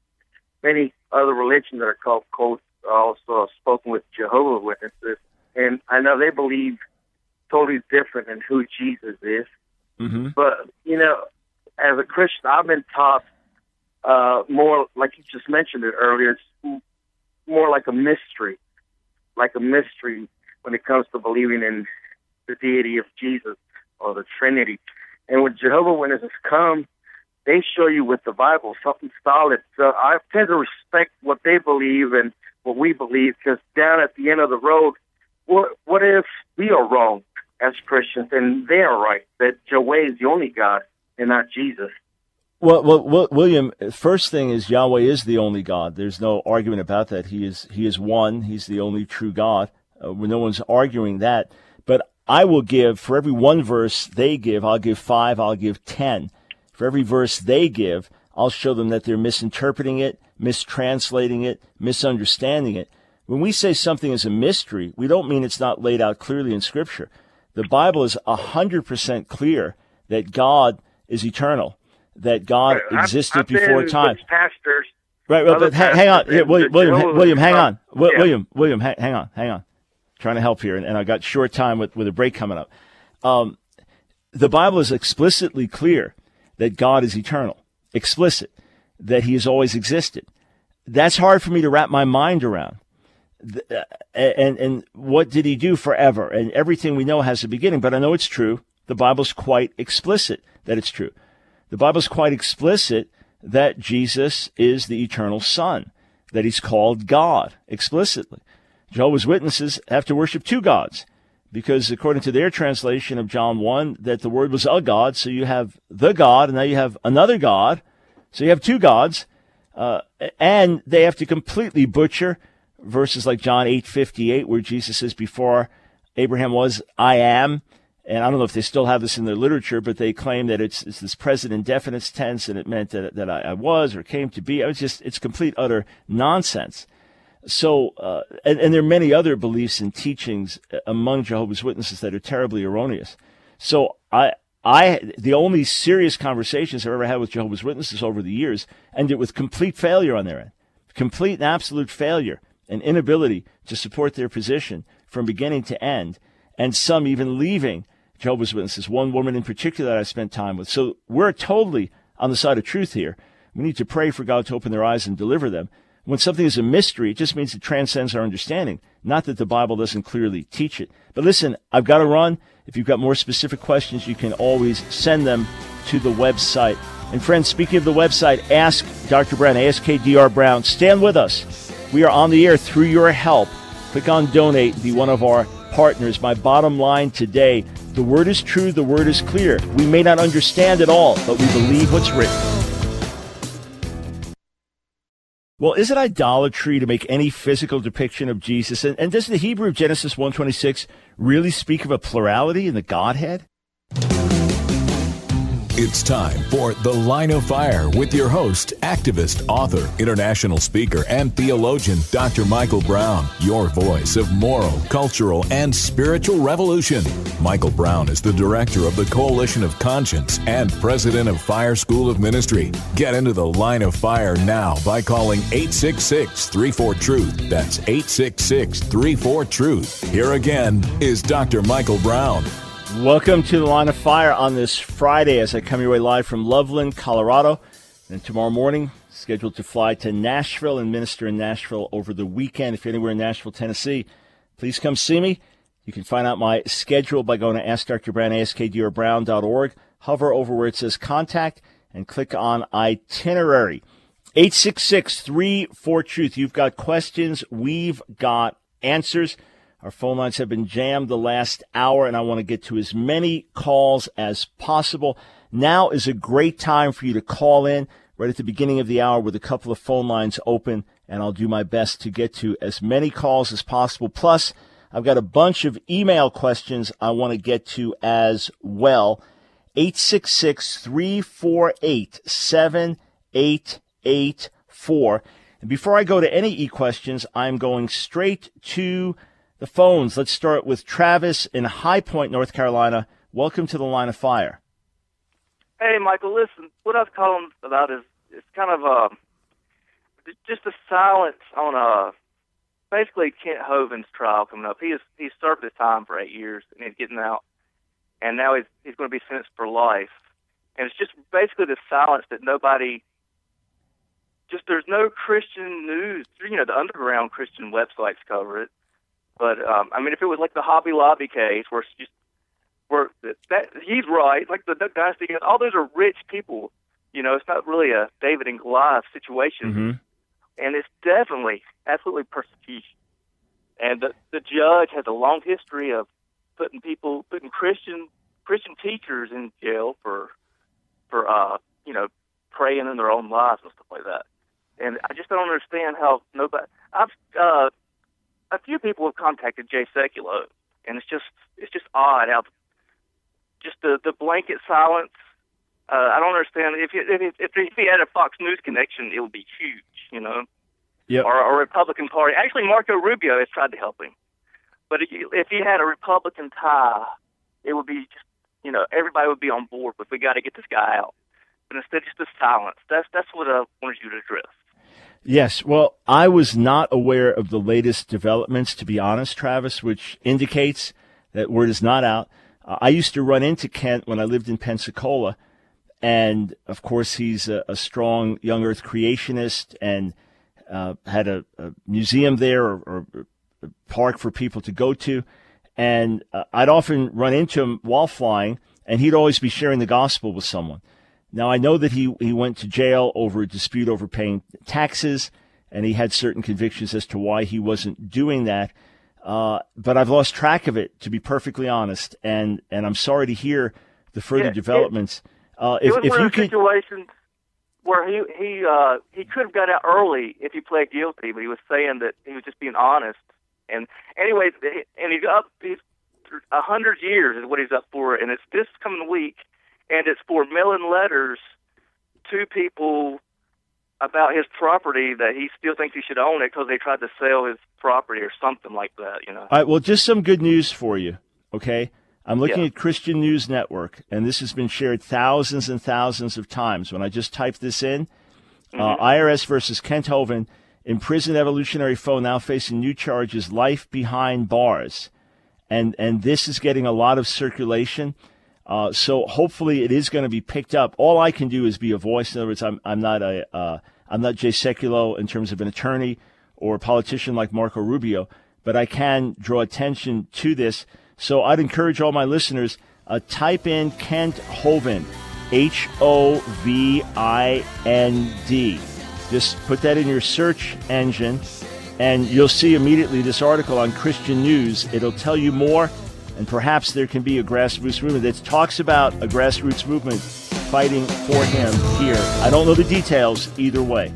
many other religions that are called cults. Also, I've spoken with Jehovah's Witnesses, and I know they believe totally different than who Jesus is. Mm-hmm. But, you know, as a Christian, I've been taught uh, more, like you just mentioned it earlier, it's more like a mystery, like a mystery when it comes to believing in the deity of Jesus or the Trinity. And when Jehovah's Witnesses come, they show you with the Bible something solid. So I tend to respect what they believe and what we believe, because down at the end of the road, what, what if we are wrong as Christians and they are right, that Yahweh is the only God and not Jesus? Well, well, William, first thing is Yahweh is the only God. There's no argument about that. He is he is one. He's the only true God. Uh, no one's arguing that. But I will give, for every one verse they give, I'll give five, I'll give ten. For every verse they give, I'll show them that they're misinterpreting it, mistranslating it, misunderstanding it. When we say something is a mystery, we don't mean it's not laid out clearly in Scripture. The Bible is one hundred percent clear that God is eternal, that God I've, existed I've before been time. With pastors, right, right, but ha- hang on. Here, William, William, William, hang on. Yeah. William, William, hang, hang on, hang on. Trying to help here, and, and I got short time with, with a break coming up. Um, the Bible is explicitly clear that God is eternal, explicit, that he has always existed. That's hard for me to wrap my mind around. The, uh, and, and what did he do forever? And everything we know has a beginning, but I know it's true. The Bible's quite explicit that it's true. The Bible's quite explicit that Jesus is the eternal Son, that he's called God explicitly. Jehovah's Witnesses have to worship two gods, because according to their translation of John one, that the Word was a God, so you have the God, and now you have another God, so you have two gods, uh, and they have to completely butcher verses like John eight fifty-eight, where Jesus says, before Abraham was, I am. And I don't know if they still have this in their literature, but they claim that it's, it's this present indefinite tense, and it meant that, that I, I was or came to be. It's just, it's complete, utter nonsense. So, uh, and, and there are many other beliefs and teachings among Jehovah's Witnesses that are terribly erroneous. So I, I, the only serious conversations I've ever had with Jehovah's Witnesses over the years ended with complete failure on their end, complete and absolute failure and inability to support their position from beginning to end, and some even leaving Jehovah's Witnesses, one woman in particular that I spent time with. So we're totally on the side of truth here. We need to pray for God to open their eyes and deliver them. When something is a mystery, it just means it transcends our understanding, not that the Bible doesn't clearly teach it. But listen, I've got to run. If you've got more specific questions, you can always send them to the website. And friends, speaking of the website, Ask Doctor Brown, A S K D R Brown. Stand with us. We are on the air through your help. Click on Donate and be one of our partners. My bottom line today, the word is true, the word is clear. We may not understand it all, but we believe what's written. Well, is it idolatry to make any physical depiction of Jesus? And, and does the Hebrew of Genesis one twenty-six really speak of a plurality in the Godhead? It's time for The Line of Fire with your host, activist, author, international speaker, and theologian, Doctor Michael Brown, your voice of moral, cultural, and spiritual revolution. Michael Brown is the director of the Coalition of Conscience and president of Fire School of Ministry. Get into The Line of Fire now by calling eight six six, three four, truth. That's eight six six, three four, truth. Here again is Doctor Michael Brown. Welcome to The Line of Fire on this Friday as I come your way live from Loveland, Colorado. And tomorrow morning, scheduled to fly to Nashville and minister in Nashville over the weekend. If you're anywhere in Nashville, Tennessee, please come see me. You can find out my schedule by going to Ask Doctor Brown, ask d r brown dot org. Hover over where it says Contact and click on Itinerary. eight six six, three four, truth. You've got questions. We've got answers. Our phone lines have been jammed the last hour, and I want to get to as many calls as possible. Now is a great time for you to call in right at the beginning of the hour with a couple of phone lines open, and I'll do my best to get to as many calls as possible. Plus, I've got a bunch of email questions I want to get to as well. eight six six, three four eight, seven eight eight four. And before I go to any e-questions, I'm going straight to the phones. Let's start with Travis in High Point, North Carolina. Welcome to The Line of Fire. Hey, Michael, listen, what I was calling about is it's kind of uh, just a silence on uh, basically Kent Hovind's trial coming up. He has he's served his time for eight years, and he's getting out, and now he's, he's going to be sentenced for life. And it's just basically the silence that nobody, just there's no Christian news. You know, the underground Christian websites cover it. But, um, I mean, if it was like the Hobby Lobby case where it's just, where that, he's right, like the Duck Dynasty, all those are rich people. You know, it's not really a David and Goliath situation. Mm-hmm. And it's definitely, absolutely persecution. And the, the judge has a long history of putting people, putting Christian Christian teachers in jail for, for uh, you know, praying in their own lives and stuff like that. And I just don't understand how nobody, I've, uh, a few people have contacted Jay Sekulow, and it's just it's just odd how just the, the blanket silence. Uh, I don't understand if he, if, if if he had a Fox News connection, it would be huge, you know. Yep. Or a Republican Party. Actually, Marco Rubio has tried to help him, but if he, if he had a Republican tie, it would be just you know everybody would be on board. But we got to get this guy out. But instead, just the silence. That's that's what I wanted you to address. Yes, well, I was not aware of the latest developments, to be honest, Travis, which indicates that word is not out. Uh, I used to run into Kent when I lived in Pensacola, and, of course, he's a, a strong young earth creationist and uh, had a, a museum there or, or a park for people to go to, and uh, I'd often run into him while flying, and he'd always be sharing the gospel with someone. Now, I know that he, he went to jail over a dispute over paying taxes, and he had certain convictions as to why he wasn't doing that. Uh, but I've lost track of it, to be perfectly honest, and, and I'm sorry to hear the further yeah, developments. It, uh, if, if, it was if one you of the could, situations where he he uh, he could have got out early if he pled guilty, but he was saying that he was just being honest. And anyways, and he's up he's a hundred years is what he's up for, and it's this coming week. And it's for mailing letters to people about his property that he still thinks he should own it because they tried to sell his property or something like that, you know. All right, well, just some good news for you, okay? I'm looking Yeah. at Christian News Network, and this has been shared thousands and thousands of times. When I just typed this in, Mm-hmm. uh, I R S versus Kent Hovind, imprisoned evolutionary foe now facing new charges, life behind bars. And, and this is getting a lot of circulation. Uh, so hopefully it is going to be picked up. All I can do is be a voice. In other words, I'm, I'm not a, uh, I'm not Jay Sekulow in terms of an attorney or a politician like Marco Rubio, but I can draw attention to this. So I'd encourage all my listeners, uh, type in Kent Hovind, H O V I N D. Just put that in your search engine, and you'll see immediately this article on Christian News. It'll tell you more. And perhaps there can be a grassroots movement that talks about a grassroots movement fighting for him here. I don't know the details either way.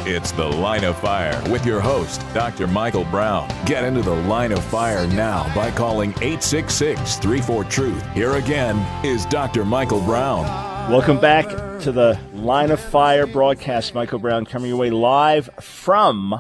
It's The Line of Fire with your host, Doctor Michael Brown. Get into The Line of Fire now by calling eight six six, three four, truth. Here again is Doctor Michael Brown. Welcome back to the Line of Fire broadcast. Michael Brown coming your way live from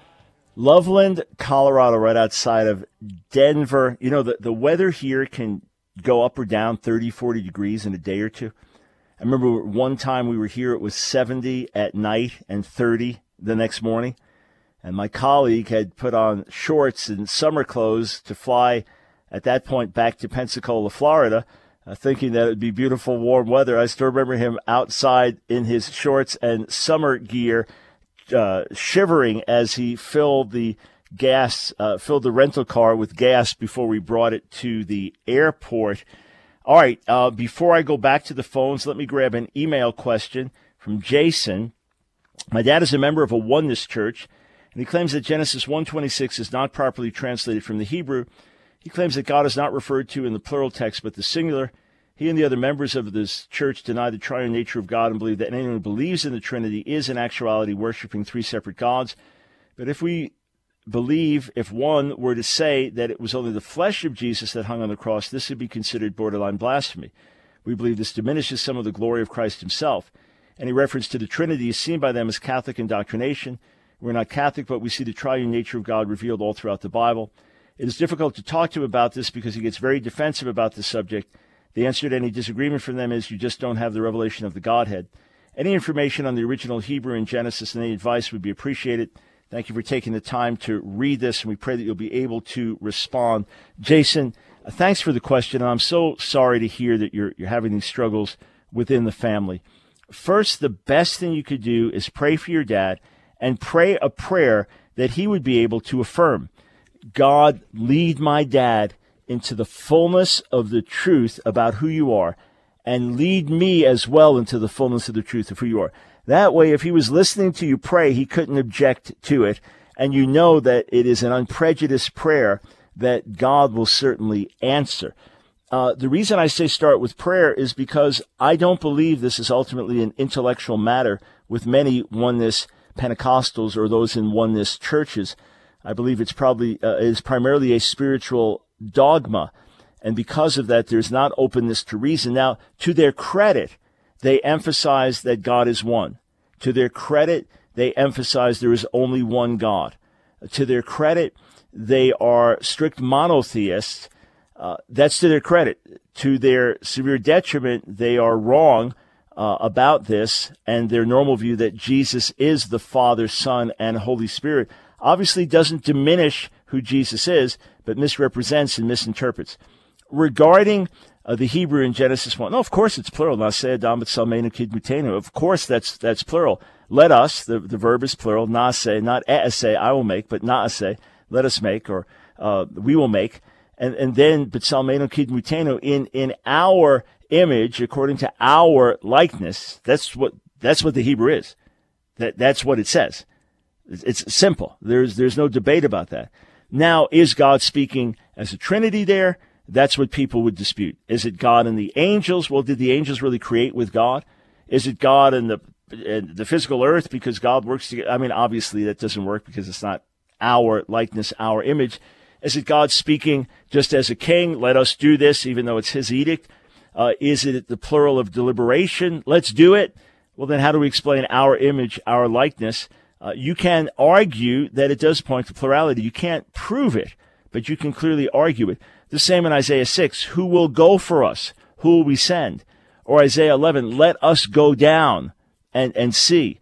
Loveland, Colorado, right outside of Denver. You know, the, the weather here can go up or down thirty, forty degrees in a day or two. I remember one time we were here, it was seventy at night and thirty the next morning. And my colleague had put on shorts and summer clothes to fly at that point back to Pensacola, Florida, uh, thinking that it would be beautiful, warm weather. I still remember him outside in his shorts and summer gear, uh, shivering as he filled the gas, uh, filled the rental car with gas before we brought it to the airport. All right, uh, before I go back to the phones, let me grab an email question from Jason. My dad is a member of a oneness church, and he claims that Genesis one twenty-six is not properly translated from the Hebrew. He claims that God is not referred to in the plural text, but the singular. He and the other members of this church deny the triune nature of God and believe that anyone who believes in the Trinity is in actuality worshiping three separate gods. But if we believe if one were to say that it was only the flesh of Jesus that hung on the cross, this would be considered borderline blasphemy. We believe this diminishes some of the glory of Christ himself. Any reference to the Trinity is seen by them as Catholic indoctrination. We're not Catholic, but we see the triune nature of God revealed all throughout the Bible. It is difficult to talk to him about this because he gets very defensive about the subject. The answer to any disagreement from them is you just don't have the revelation of the Godhead. Any information on the original Hebrew in Genesis and any advice would be appreciated. Thank you for taking the time to read this, and we pray that you'll be able to respond. Jason, uh, thanks for the question, and I'm so sorry to hear that you're you're having these struggles within the family. First, the best thing you could do is pray for your dad and pray a prayer that he would be able to affirm. God, lead my dad into the fullness of the truth about who you are, and lead me as well into the fullness of the truth of who you are. That way, if he was listening to you pray, he couldn't object to it. And you know that it is an unprejudiced prayer that God will certainly answer. Uh, the reason I say start with prayer is because I don't believe this is ultimately an intellectual matter with many oneness Pentecostals or those in oneness churches. I believe it's probably uh, is primarily a spiritual dogma. And because of that, there's not openness to reason. Now, to their credit, they emphasize that God is one. To their credit, they emphasize there is only one God. To their credit, they are strict monotheists. Uh, that's to their credit. To their severe detriment, they are wrong uh, about this, and their normal view that Jesus is the Father, Son, and Holy Spirit obviously doesn't diminish who Jesus is, but misrepresents and misinterprets. Regarding Uh, the Hebrew in Genesis one. No, of course it's plural. Nase Adam et Salmenu Kid Mutenu. Of course that's that's plural. Let us, the, the verb is plural. Nase, not ease, I will make, but naase, let us make, or uh, we will make. And and then, but Salmenu Kid Mutenu, in in our image, according to our likeness. That's what that's what the Hebrew is. That that's what it says. It's, it's simple. There's there's no debate about that. Now, is God speaking as a Trinity there? That's what people would dispute. Is it God and the angels? Well, did the angels really create with God? Is it God and the and the physical earth because God works together? I mean, obviously that doesn't work because it's not our likeness, our image. Is it God speaking just as a king? Let us do this, even though it's his edict. Uh, is it the plural of deliberation? Let's do it. Well, then how do we explain our image, our likeness? Uh, you can argue that it does point to plurality. You can't prove it, but you can clearly argue it. The same in Isaiah six, who will go for us? Who will we send? Or Isaiah eleven, let us go down and, and see.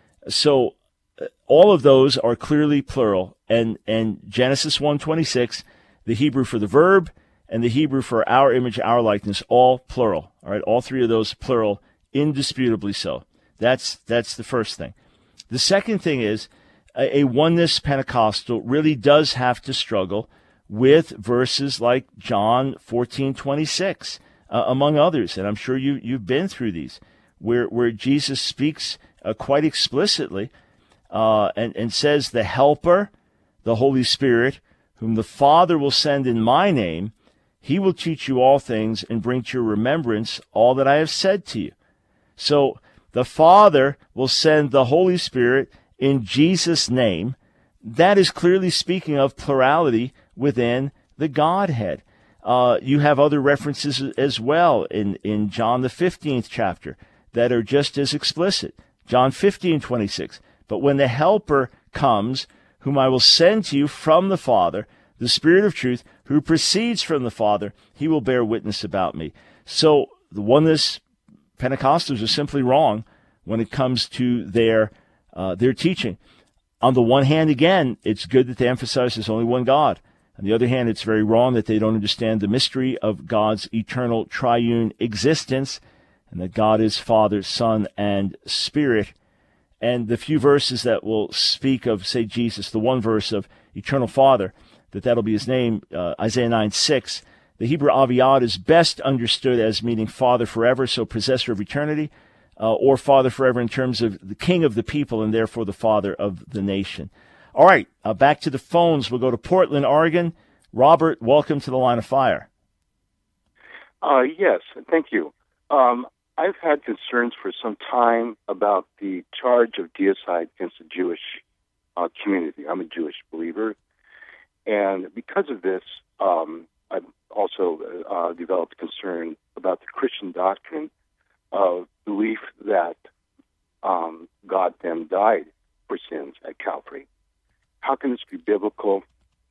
So uh, all of those are clearly plural. And, and Genesis one twenty-six, the Hebrew for the verb and the Hebrew for our image, our likeness, all plural. All right, all three of those plural, indisputably so. That's, that's the first thing. The second thing is a, a oneness Pentecostal really does have to struggle with verses like John fourteen twenty-six, uh, among others, and I'm sure you, you've been through these, where where Jesus speaks uh, quite explicitly uh, and, and says, the Helper, the Holy Spirit, whom the Father will send in my name, he will teach you all things and bring to your remembrance all that I have said to you. So the Father will send the Holy Spirit in Jesus' name, that is clearly speaking of plurality within the Godhead. Uh, you have other references as well in, in John the fifteenth chapter that are just as explicit. John fifteen twenty-six. But when the Helper comes, whom I will send to you from the Father, the Spirit of truth, who proceeds from the Father, he will bear witness about me. So the oneness Pentecostals are simply wrong when it comes to their uh, their teaching. On the one hand, again, it's good that they emphasize there's only one God. On the other hand, it's very wrong that they don't understand the mystery of God's eternal triune existence, and that God is Father, Son, and Spirit. And the few verses that will speak of, say, Jesus, the one verse of eternal Father, that that'll be his name, uh, Isaiah nine six. The Hebrew Aviad is best understood as meaning Father forever, so possessor of eternity, uh, or Father forever in terms of the King of the people and therefore the Father of the nation. All right, uh, back to the phones. We'll go to Portland, Oregon. Robert, welcome to the Line of Fire. Uh, yes, thank you. Um, I've had concerns for some time about the charge of deicide against the Jewish uh, community. I'm a Jewish believer. And because of this, um, I've also uh, developed concern about the Christian doctrine of belief that um, God then died for sins at Calvary. How can this be biblical?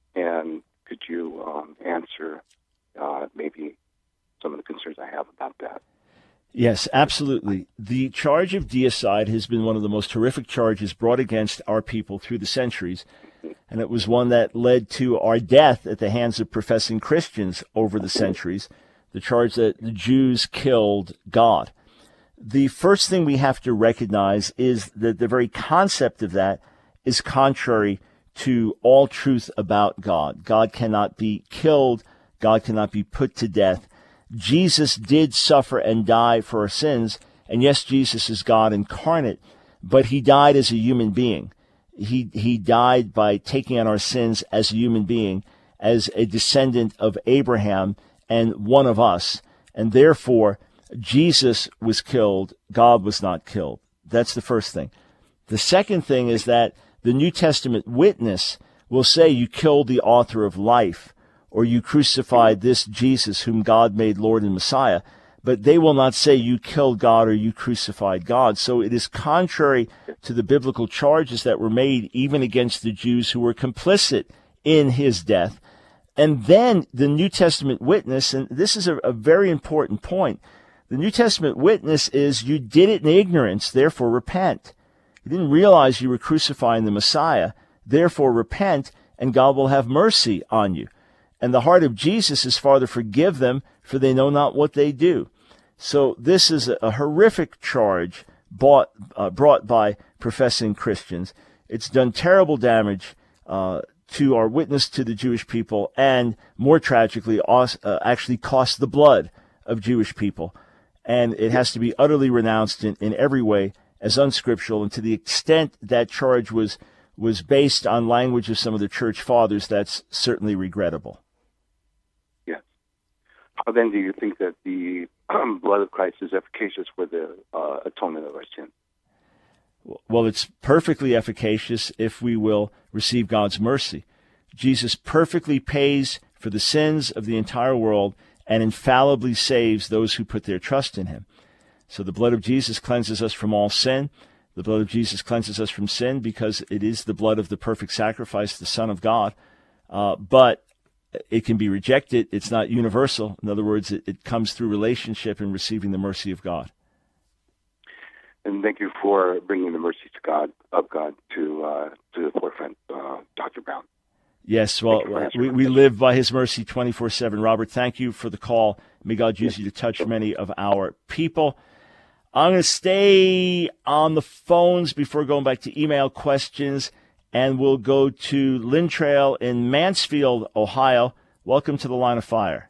And could you um, answer uh, maybe some of the concerns I have about that? Yes, absolutely. The charge of deicide has been one of the most horrific charges brought against our people through the centuries, and it was one that led to our death at the hands of professing Christians over the centuries, the charge that the Jews killed God. The first thing we have to recognize is that the very concept of that is contrary to all truth about God. God cannot be killed. God cannot be put to death. Jesus did suffer and die for our sins, and yes, Jesus is God incarnate, but he died as a human being. He he died by taking on our sins as a human being, as a descendant of Abraham and one of us, and therefore Jesus was killed, God was not killed. That's the first thing. The second thing is that the New Testament witness will say you killed the author of life, or you crucified this Jesus whom God made Lord and Messiah, but they will not say you killed God or you crucified God. So it is contrary to the biblical charges that were made even against the Jews who were complicit in his death. And then the New Testament witness, and this is a, a very important point, the New Testament witness is you did it in ignorance, therefore repent. You didn't realize you were crucifying the Messiah, therefore repent, and God will have mercy on you. And the heart of Jesus is, Father, forgive them, for they know not what they do. So this is a, a horrific charge bought, uh, brought by professing Christians. It's done terrible damage uh, to our witness to the Jewish people, and more tragically, uh, actually cost the blood of Jewish people. And it has to be utterly renounced in, in every way as unscriptural. And to the extent that charge was was based on language of some of the church fathers, that's certainly regrettable. How then do you think that the um, blood of Christ is efficacious for the uh, atonement of our sin? Well, it's perfectly efficacious if we will receive God's mercy. Jesus perfectly pays for the sins of the entire world and infallibly saves those who put their trust in him. So the blood of Jesus cleanses us from all sin. The blood of Jesus cleanses us from sin because it is the blood of the perfect sacrifice, the Son of God. Uh, but it can be rejected. It's not universal. In other words, it, it comes through relationship and receiving the mercy of God. And thank you for bringing the mercy to God of God to uh, to the forefront, uh, Doctor Brown. Yes, well, we, we live by his mercy twenty-four seven. Robert, thank you for the call. May God use you to touch many of our people. I'm going to stay on the phones before going back to email questions. And we'll go to Lynn Trail in Mansfield, Ohio. Welcome to the Line of Fire.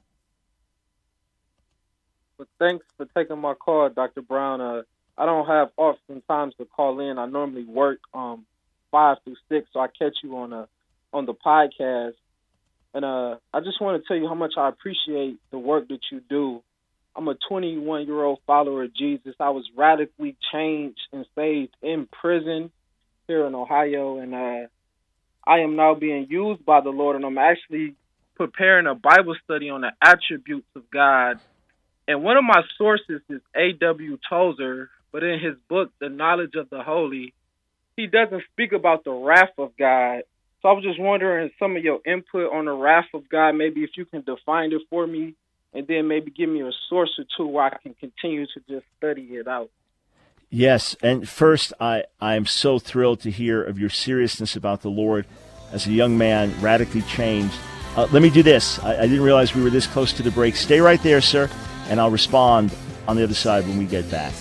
Well, thanks for taking my call, Doctor Brown. Uh, I don't have often times to call in. I normally work um, five through six, so I catch you on a, on the podcast. And uh, I just want to tell you how much I appreciate the work that you do. I'm a twenty-one-year-old follower of Jesus. I was radically changed and saved in prison. here in Ohio, and uh, I am now being used by the Lord, and I'm actually preparing a Bible study on the attributes of God. And one of my sources is A W Tozer, but in his book, The Knowledge of the Holy, he doesn't speak about the wrath of God. So I was just wondering some of your input on the wrath of God, maybe if you can define it for me, and then maybe give me a source or two where I can continue to just study it out. Yes, and first, I, I'm so thrilled to hear of your seriousness about the Lord as a young man, radically changed. Uh, let me do this. I, I didn't realize we were this close to the break. Stay right there, sir, and I'll respond on the other side when we get back.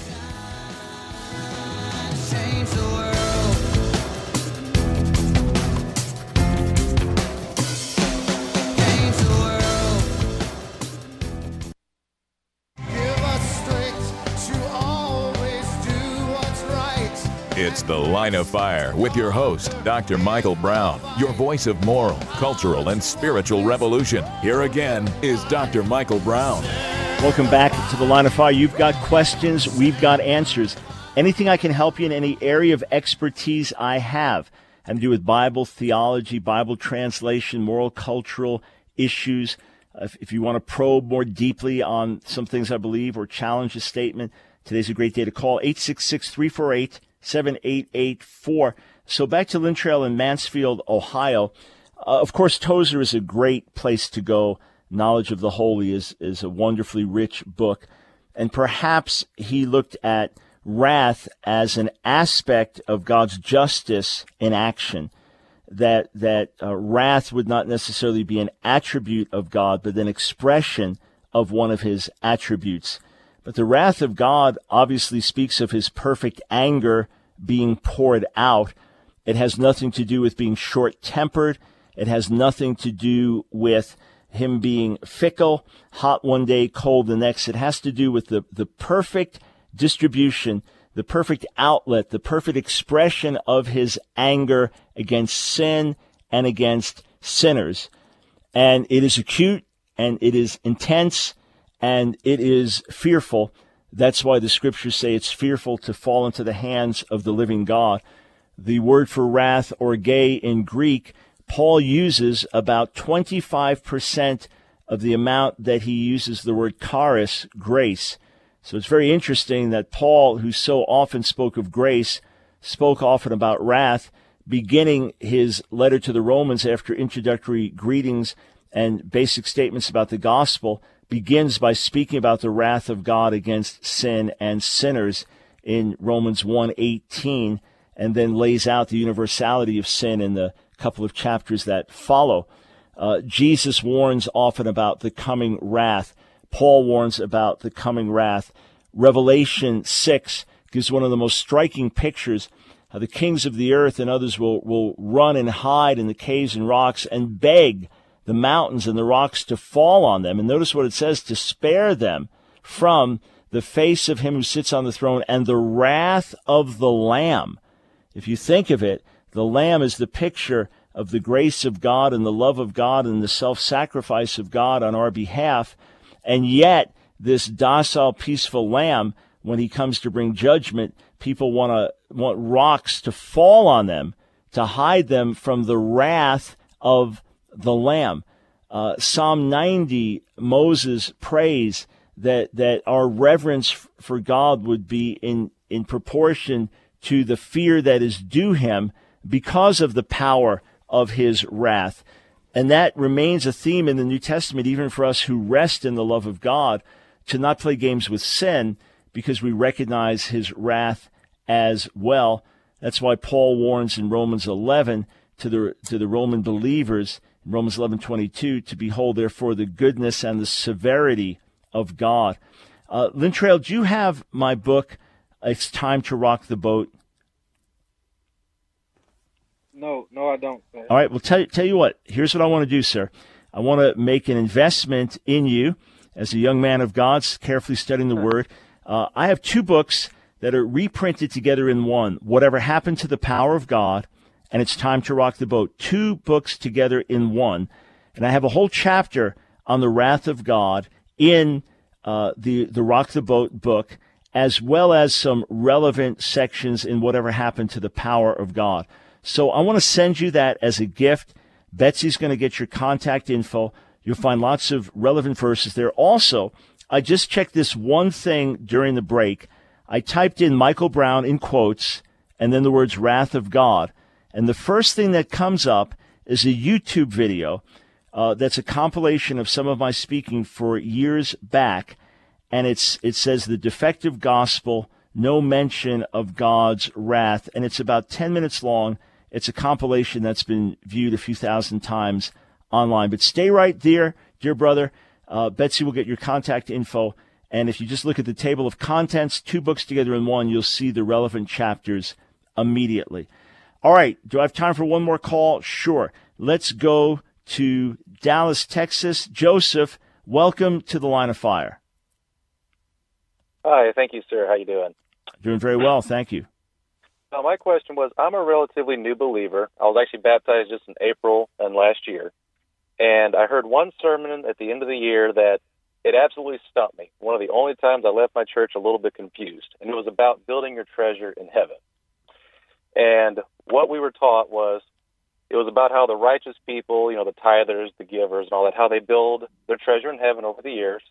It's The Line of Fire with your host, Doctor Michael Brown, your voice of moral, cultural, and spiritual revolution. Here again is Doctor Michael Brown. Welcome back to The Line of Fire. You've got questions, we've got answers. Anything I can help you in, any area of expertise I have, having to do with Bible theology, Bible translation, moral, cultural issues. If, if you want to probe more deeply on some things I believe or challenge a statement, today's a great day to call eight six six, three four eight, seven eight eight four. So back to Lynn Trail in Mansfield, Ohio. Uh, of course, Tozer is a great place to go. Knowledge of the Holy is, is a wonderfully rich book. And perhaps he looked at wrath as an aspect of God's justice in action. That, that uh, wrath would not necessarily be an attribute of God, but an expression of one of his attributes. But the wrath of God obviously speaks of his perfect anger being poured out. It has nothing to do with being short-tempered. It has nothing to do with him being fickle, hot one day, cold the next. It has to do with the, the perfect distribution, the perfect outlet, the perfect expression of his anger against sin and against sinners. And it is acute, and it is intense, and it is fearful. That's why the scriptures say it's fearful to fall into the hands of the living God. The word for wrath, orge in Greek, Paul uses about twenty-five percent of the amount that he uses the word charis, grace. So it's very interesting that Paul, who so often spoke of grace, spoke often about wrath, beginning his letter to the Romans after introductory greetings and basic statements about the gospel, begins by speaking about the wrath of God against sin and sinners in Romans one eighteen, and then lays out the universality of sin in the couple of chapters that follow. Uh, Jesus warns often about the coming wrath. Paul warns about the coming wrath. Revelation six gives one of the most striking pictures. How the kings of the earth and others will, will run and hide in the caves and rocks and beg the mountains and the rocks to fall on them. And notice what it says, to spare them from the face of him who sits on the throne and the wrath of the Lamb. If you think of it, the Lamb is the picture of the grace of God and the love of God and the self-sacrifice of God on our behalf. And yet, this docile, peaceful Lamb, when he comes to bring judgment, people want to want rocks to fall on them to hide them from the wrath of the Lamb. Uh, Psalm ninety, Moses prays that that our reverence for God would be in, in proportion to the fear that is due him because of the power of his wrath. And that remains a theme in the New Testament, even for us who rest in the love of God, to not play games with sin because we recognize his wrath as well. That's why Paul warns in Romans eleven to the to the Roman believers, in Romans eleven twenty-two, to behold, therefore, the goodness and the severity of God. Uh, Lynn Trail, do you have my book, It's Time to Rock the Boat? No, no, I don't, sir. All right, well, tell, tell you what, here's what I want to do, sir. I want to make an investment in you as a young man of God, carefully studying the Word. Uh, I have two books that are reprinted together in one, Whatever Happened to the Power of God, and It's Time to Rock the Boat. Two books together in one. And I have a whole chapter on the wrath of God in uh, the, the Rock the Boat book. as well as some relevant sections in whatever happened to the power of God. So I want to send you that as a gift. Betsy's going to get your contact info. You'll find lots of relevant verses there. Also, I just checked this one thing during the break. I typed in Michael Brown in quotes and then the words wrath of God. And the first thing that comes up is a YouTube video uh, that's a compilation of some of my speaking for years back. And it's it says the defective gospel, no mention of God's wrath. And it's about ten minutes long. It's a compilation that's been viewed a few thousand times online. But stay right there, dear brother. Uh, Betsy will get your contact info. And if you just look at the table of contents, two books together in one, you'll see the relevant chapters immediately. All right. Do I have time for one more call? Sure. Let's go to Dallas, Texas. Joseph, welcome to the Line of Fire. Hi. Thank you, sir. How you doing? Doing very well. Thank you. Now, my question was, I'm a relatively new believer. I was actually baptized just in April and last year. And I heard one sermon at the end of the year that it absolutely stumped me. One of the only times I left my church a little bit confused. And it was about building your treasure in heaven. And what we were taught was, it was about how the righteous people, you know, the tithers, the givers, and all that, how they build their treasure in heaven over the years.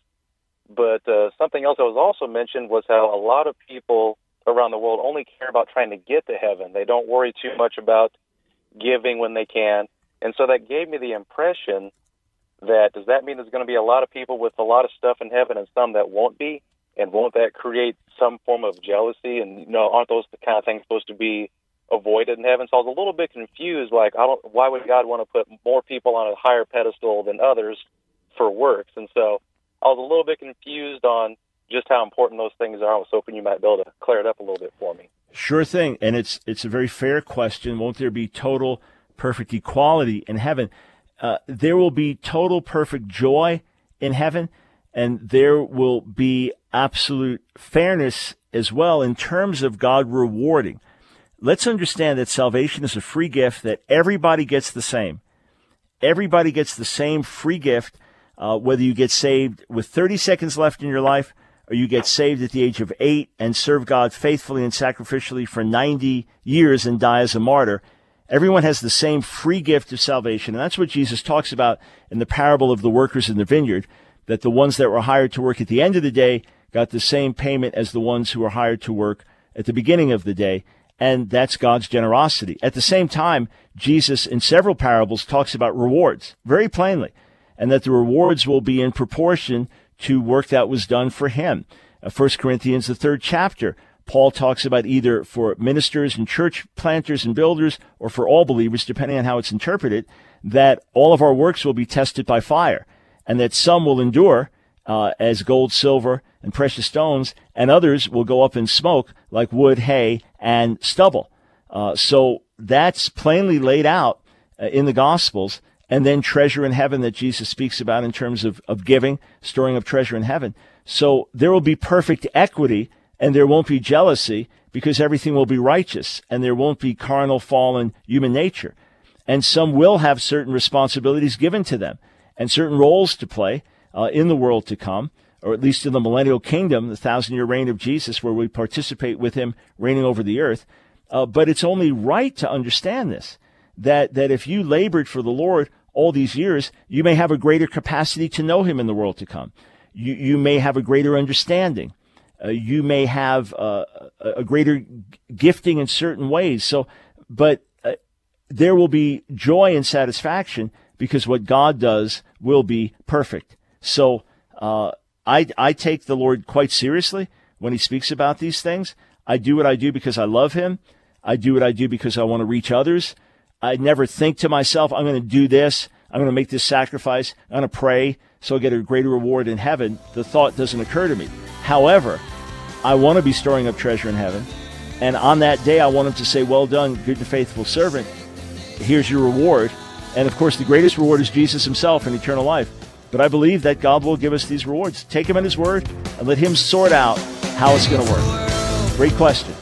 But uh, something else that was also mentioned was how a lot of people around the world only care about trying to get to heaven. They don't worry too much about giving when they can. And so that gave me the impression that, does that mean there's going to be a lot of people with a lot of stuff in heaven and some that won't be? And won't that create some form of jealousy? And, you know, aren't those the kind of things supposed to be avoided in heaven? So I was a little bit confused, like, I don't, why would God want to put more people on a higher pedestal than others for works? And so I was a little bit confused on just how important those things are. I was hoping you might be able to clear it up a little bit for me. Sure thing. And it's it's a very fair question. Won't there be total perfect equality in heaven? Uh, there will be total perfect joy in heaven, and there will be absolute fairness as well in terms of God rewarding. Let's understand that salvation is a free gift, that everybody gets the same. Everybody gets the same free gift, uh, whether you get saved with thirty seconds left in your life or you get saved at the age of eight and serve God faithfully and sacrificially for ninety years and die as a martyr. Everyone has the same free gift of salvation. And that's what Jesus talks about in the parable of the workers in the vineyard, that the ones that were hired to work at the end of the day got the same payment as the ones who were hired to work at the beginning of the day. And that's God's generosity. At the same time, Jesus in several parables talks about rewards very plainly, and that the rewards will be in proportion to work that was done for him. Uh, First Corinthians, the third chapter, Paul talks about either for ministers and church planters and builders or for all believers, depending on how it's interpreted, that all of our works will be tested by fire, and that some will endure uh, as gold, silver, and precious stones, and others will go up in smoke like wood, hay, and stubble. Uh, so that's plainly laid out uh, in the Gospels. And then treasure in heaven that Jesus speaks about in terms of, of giving, storing up treasure in heaven. So there will be perfect equity, and there won't be jealousy, because everything will be righteous, and there won't be carnal, fallen human nature. And some will have certain responsibilities given to them and certain roles to play uh, in the world to come, or at least in the millennial kingdom, the thousand-year reign of Jesus, where we participate with him reigning over the earth. Uh, but it's only right to understand this, that, that if you labored for the Lord all these years, you may have a greater capacity to know him in the world to come. You, you may have a greater understanding. Uh, you may have uh, a greater gifting in certain ways. So, but uh, there will be joy and satisfaction because what God does will be perfect. So, uh, I, I take the Lord quite seriously when he speaks about these things. I do what I do because I love him. I do what I do because I want to reach others. I never think to myself, I'm going to do this. I'm going to make this sacrifice. I'm going to pray so I'll get a greater reward in heaven. The thought doesn't occur to me. However, I want to be storing up treasure in heaven. And on that day, I want him to say, well done, good and faithful servant. Here's your reward. And of course, the greatest reward is Jesus himself in eternal life. But I believe that God will give us these rewards. Take him at his word and let him sort out how it's going to work. Great question.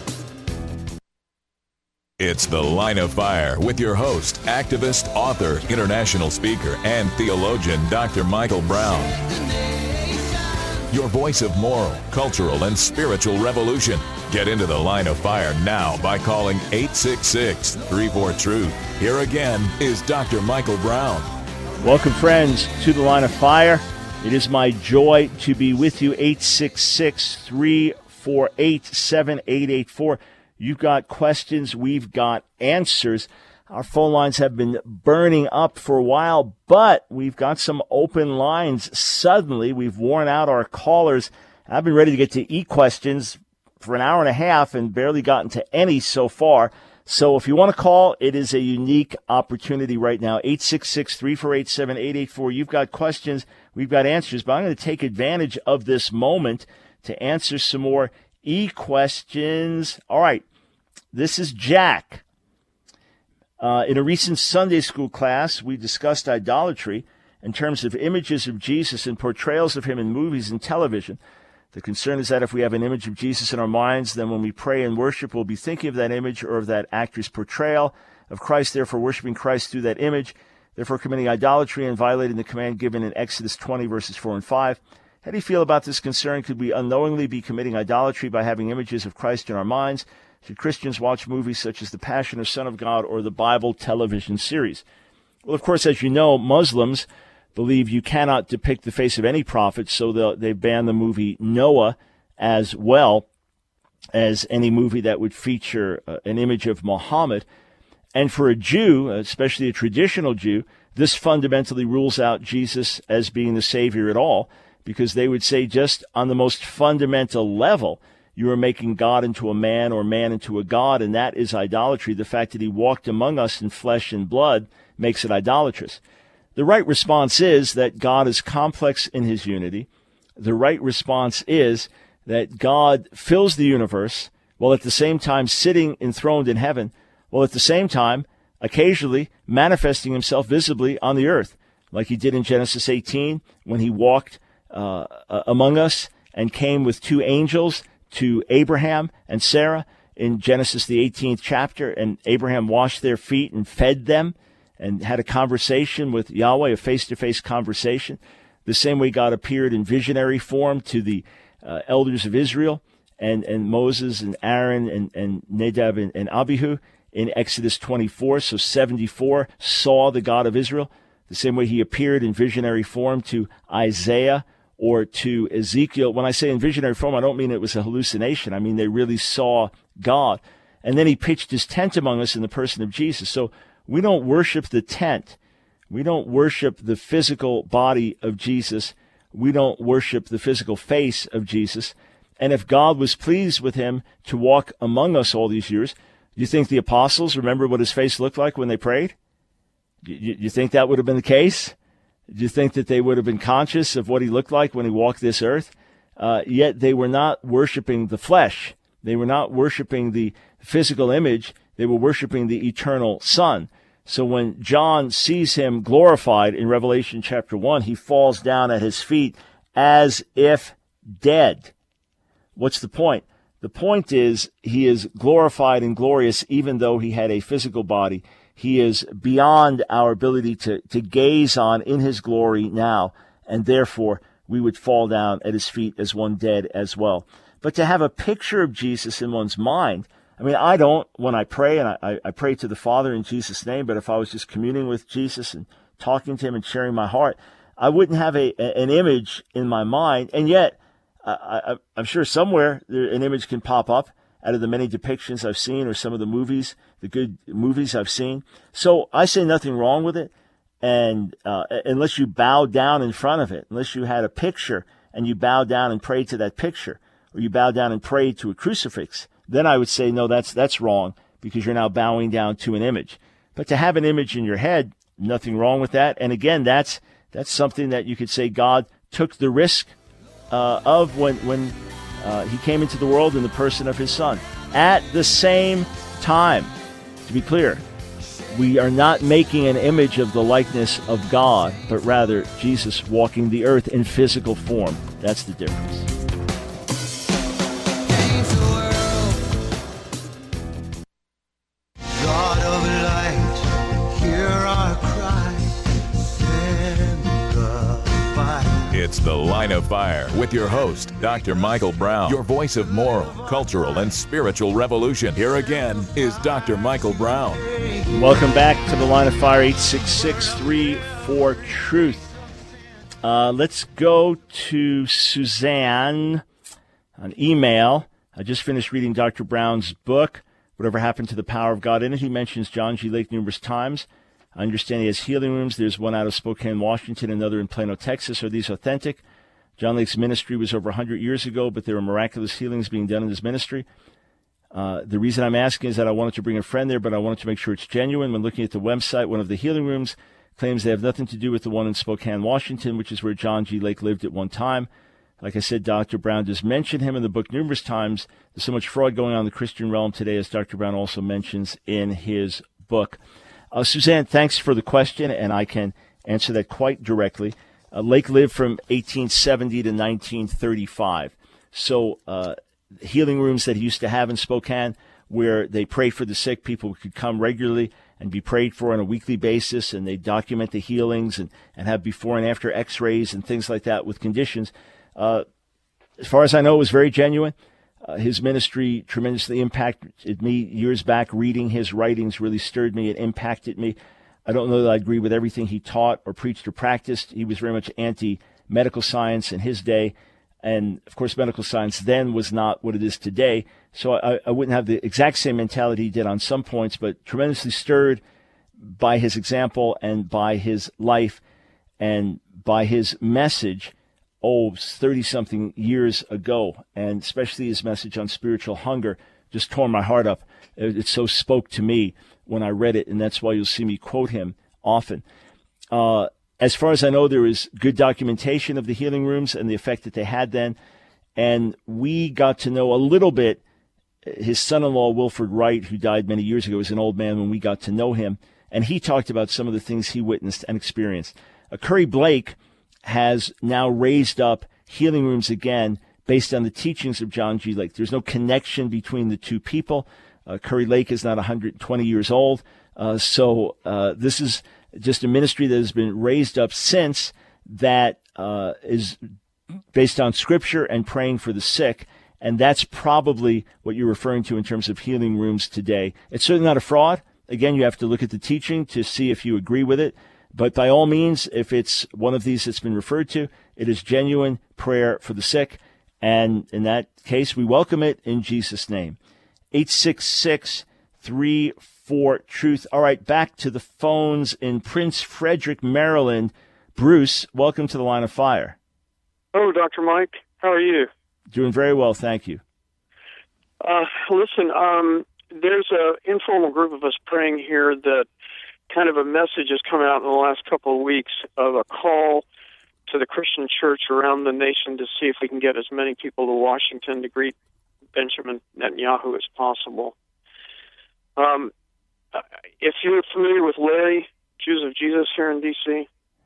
It's The Line of Fire with your host, activist, author, international speaker, and theologian, Doctor Michael Brown. your voice of moral, cultural, and spiritual revolution. Get into the Line of Fire now by calling eight six six, three four, truth. Here again is Doctor Michael Brown. Welcome, friends, to the Line of Fire. It is my joy to be with you. eight six six, three four eight, seven eight eight four. You've got questions. We've got answers. Our phone lines have been burning up for a while, but we've got some open lines. Suddenly, we've worn out our callers. I've been ready to get to e-questions for an hour and a half and barely gotten to any so far. So if you want to call, it is a unique opportunity right now. eight six six, three four eight, seven eight eight four. You've got questions. We've got answers. But I'm going to take advantage of this moment to answer some more e-questions. All right. This is Jack. Uh, in a recent Sunday school class, we discussed idolatry in terms of images of Jesus and portrayals of him in movies and television. The concern is that if we have an image of Jesus in our minds, then when we pray and worship, we'll be thinking of that image or of that actor's portrayal of Christ, therefore worshiping Christ through that image, therefore committing idolatry and violating the command given in Exodus twenty, verses four and five. How do you feel about this concern? Could we unknowingly be committing idolatry by having images of Christ in our minds? Should Christians watch movies such as The Passion of Son of God or the Bible television series? Well, of course, as you know, Muslims believe you cannot depict the face of any prophet, so they ban the movie Noah as well as any movie that would feature uh, an image of Muhammad. And for a Jew, especially a traditional Jew, this fundamentally rules out Jesus as being the Savior at all, because they would say just on the most fundamental level, you are making God into a man or man into a god, and that is idolatry. The fact that he walked among us in flesh and blood makes it idolatrous. The right response is that God is complex in his unity. The right response is that God fills the universe while at the same time sitting enthroned in heaven, while at the same time occasionally manifesting himself visibly on the earth, like he did in Genesis eighteen when he walked uh, among us and came with two angels to Abraham and Sarah in Genesis, the eighteenth chapter, and Abraham washed their feet and fed them and had a conversation with Yahweh, a face-to-face conversation. The same way God appeared in visionary form to the uh, elders of Israel and, and Moses and Aaron and, and Nadab and, and Abihu in Exodus twenty-four. So seventy-four saw the God of Israel. The same way he appeared in visionary form to Isaiah or to Ezekiel. When I say in visionary form, I don't mean it was a hallucination. I mean they really saw God. And then he pitched his tent among us in the person of Jesus. So we don't worship the tent. We don't worship the physical body of Jesus. We don't worship the physical face of Jesus. And if God was pleased with him to walk among us all these years, do you think the apostles remember what his face looked like when they prayed? Do you, you think that would have been the case? Do you think that they would have been conscious of what he looked like when he walked this earth? Uh, yet they were not worshiping the flesh. They were not worshiping the physical image. They were worshiping the eternal Son. So when John sees him glorified in Revelation chapter one, he falls down at his feet as if dead. What's the point? The point is he is glorified and glorious even though he had a physical body. He is beyond our ability to, to gaze on in his glory now, and therefore we would fall down at his feet as one dead as well. But to have a picture of Jesus in one's mind, I mean, I don't when I pray, and I, I pray to the Father in Jesus' name, but if I was just communing with Jesus and talking to him and sharing my heart, I wouldn't have a, a an image in my mind, and yet I, I, I'm sure somewhere there, an image can pop up out of the many depictions I've seen or some of the movies, the good movies I've seen. So I say nothing wrong with it. And uh, unless you bow down in front of it, unless you had a picture and you bow down and pray to that picture, or you bow down and pray to a crucifix, then I would say, no, that's that's wrong because you're now bowing down to an image. But to have an image in your head, nothing wrong with that. And again, that's that's something that you could say God took the risk uh, of when, when uh, he came into the world in the person of his Son. At the same time, to be clear, we are not making an image of the likeness of God, but rather Jesus walking the earth in physical form. That's the difference. God of light, hear our cry, send the fire. It's The Line of Fire with your host, Doctor Michael Brown, your voice of moral, cultural, and spiritual revolution. Here again is Doctor Michael Brown. Welcome back to The Line of Fire, eight six six, three four, truth. Uh, let's go to Suzanne on email. I just finished reading Doctor Brown's book, Whatever Happened to the Power of God. In it, he mentions John G. Lake numerous times. I understand he has healing rooms. There's one out of Spokane, Washington, another in Plano, Texas. Are these authentic? John Lake's ministry was over one hundred years ago, but there are miraculous healings being done in his ministry. Uh, the reason I'm asking is that I wanted to bring a friend there, but I wanted to make sure it's genuine. When looking at the website, one of the healing rooms claims they have nothing to do with the one in Spokane, Washington, which is where John G. Lake lived at one time. Like I said, Doctor Brown does mention him in the book numerous times. There's so much fraud going on in the Christian realm today, as Doctor Brown also mentions in his book. Uh, Suzanne, thanks for the question, and I can answer that quite directly. Uh, Lake lived from eighteen seventy to nineteen thirty-five. So uh, healing rooms that he used to have in Spokane where they prayed for the sick, people could come regularly and be prayed for on a weekly basis, and they document the healings and, and have before and after x-rays and things like that with conditions. Uh, as far as I know, it was very genuine. Uh, his ministry tremendously impacted me years back. Reading his writings really stirred me. It impacted me. I don't know that I agree with everything he taught or preached or practiced. He was very much anti-medical science in his day. And, of course, medical science then was not what it is today. So I, I wouldn't have the exact same mentality he did on some points, but tremendously stirred by his example and by his life and by his message. Oh, thirty-something years ago, and especially his message on spiritual hunger just tore my heart up. It, it so spoke to me when I read it, and that's why you'll see me quote him often. Uh, as far as I know, there is good documentation of the healing rooms and the effect that they had then, and we got to know a little bit. His son-in-law, Wilford Wright, who died many years ago, was an old man when we got to know him, and he talked about some of the things he witnessed and experienced. Uh, Curry Blake has now raised up healing rooms again based on the teachings of John G. Lake. There's no connection between the two people. Uh, Curry Lake is not one hundred twenty years old. Uh, so uh, this is just a ministry that has been raised up since that uh, is based on Scripture and praying for the sick. And that's probably what you're referring to in terms of healing rooms today. It's certainly not a fraud. Again, you have to look at the teaching to see if you agree with it. But by all means, if it's one of these that's been referred to, it is genuine prayer for the sick. And in that case, we welcome it in Jesus' name. eight six six, three four, truth. All right, back to the phones in Prince Frederick, Maryland. Bruce, welcome to the Line of Fire. Oh, Doctor Mike, how are you? Doing very well, thank you. Uh, listen, um, there's an informal group of us praying here that kind of a message has come out in the last couple of weeks of a call to the Christian church around the nation to see if we can get as many people to Washington to greet Benjamin Netanyahu as possible. Um, if you're familiar with Larry, Jews of Jesus here in D C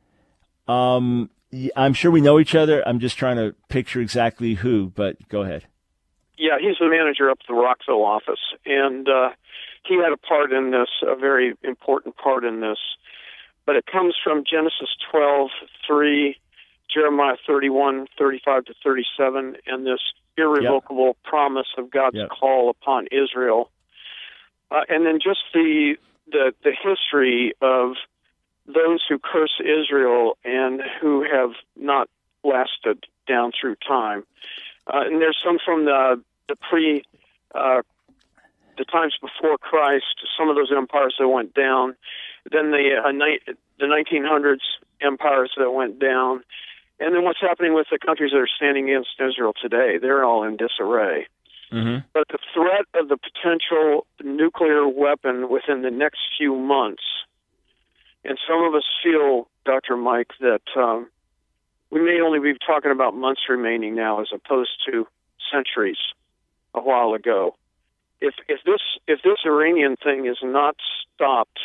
Um, I'm sure we know each other. I'm just trying to picture exactly who, but go ahead. Yeah, he's the manager up at the Rockville office, and uh, he had a part in this, a very important part in this. But it comes from Genesis twelve three, Jeremiah thirty-one thirty-five to thirty-seven, and this irrevocable yep. promise of God's yep. call upon Israel. Uh, and then just the, the the history of those who curse Israel and who have not lasted down through time. Uh, and there's some from the the pre, uh, the times before Christ, some of those empires that went down. Then the uh, ni- the nineteen hundreds empires that went down. And then what's happening with the countries that are standing against Israel today? They're all in disarray. Mm-hmm. But the threat of the potential nuclear weapon within the next few months, and some of us feel, Doctor Mike, that um, we may only be talking about months remaining now as opposed to centuries a while ago. If if this if this Iranian thing is not stopped,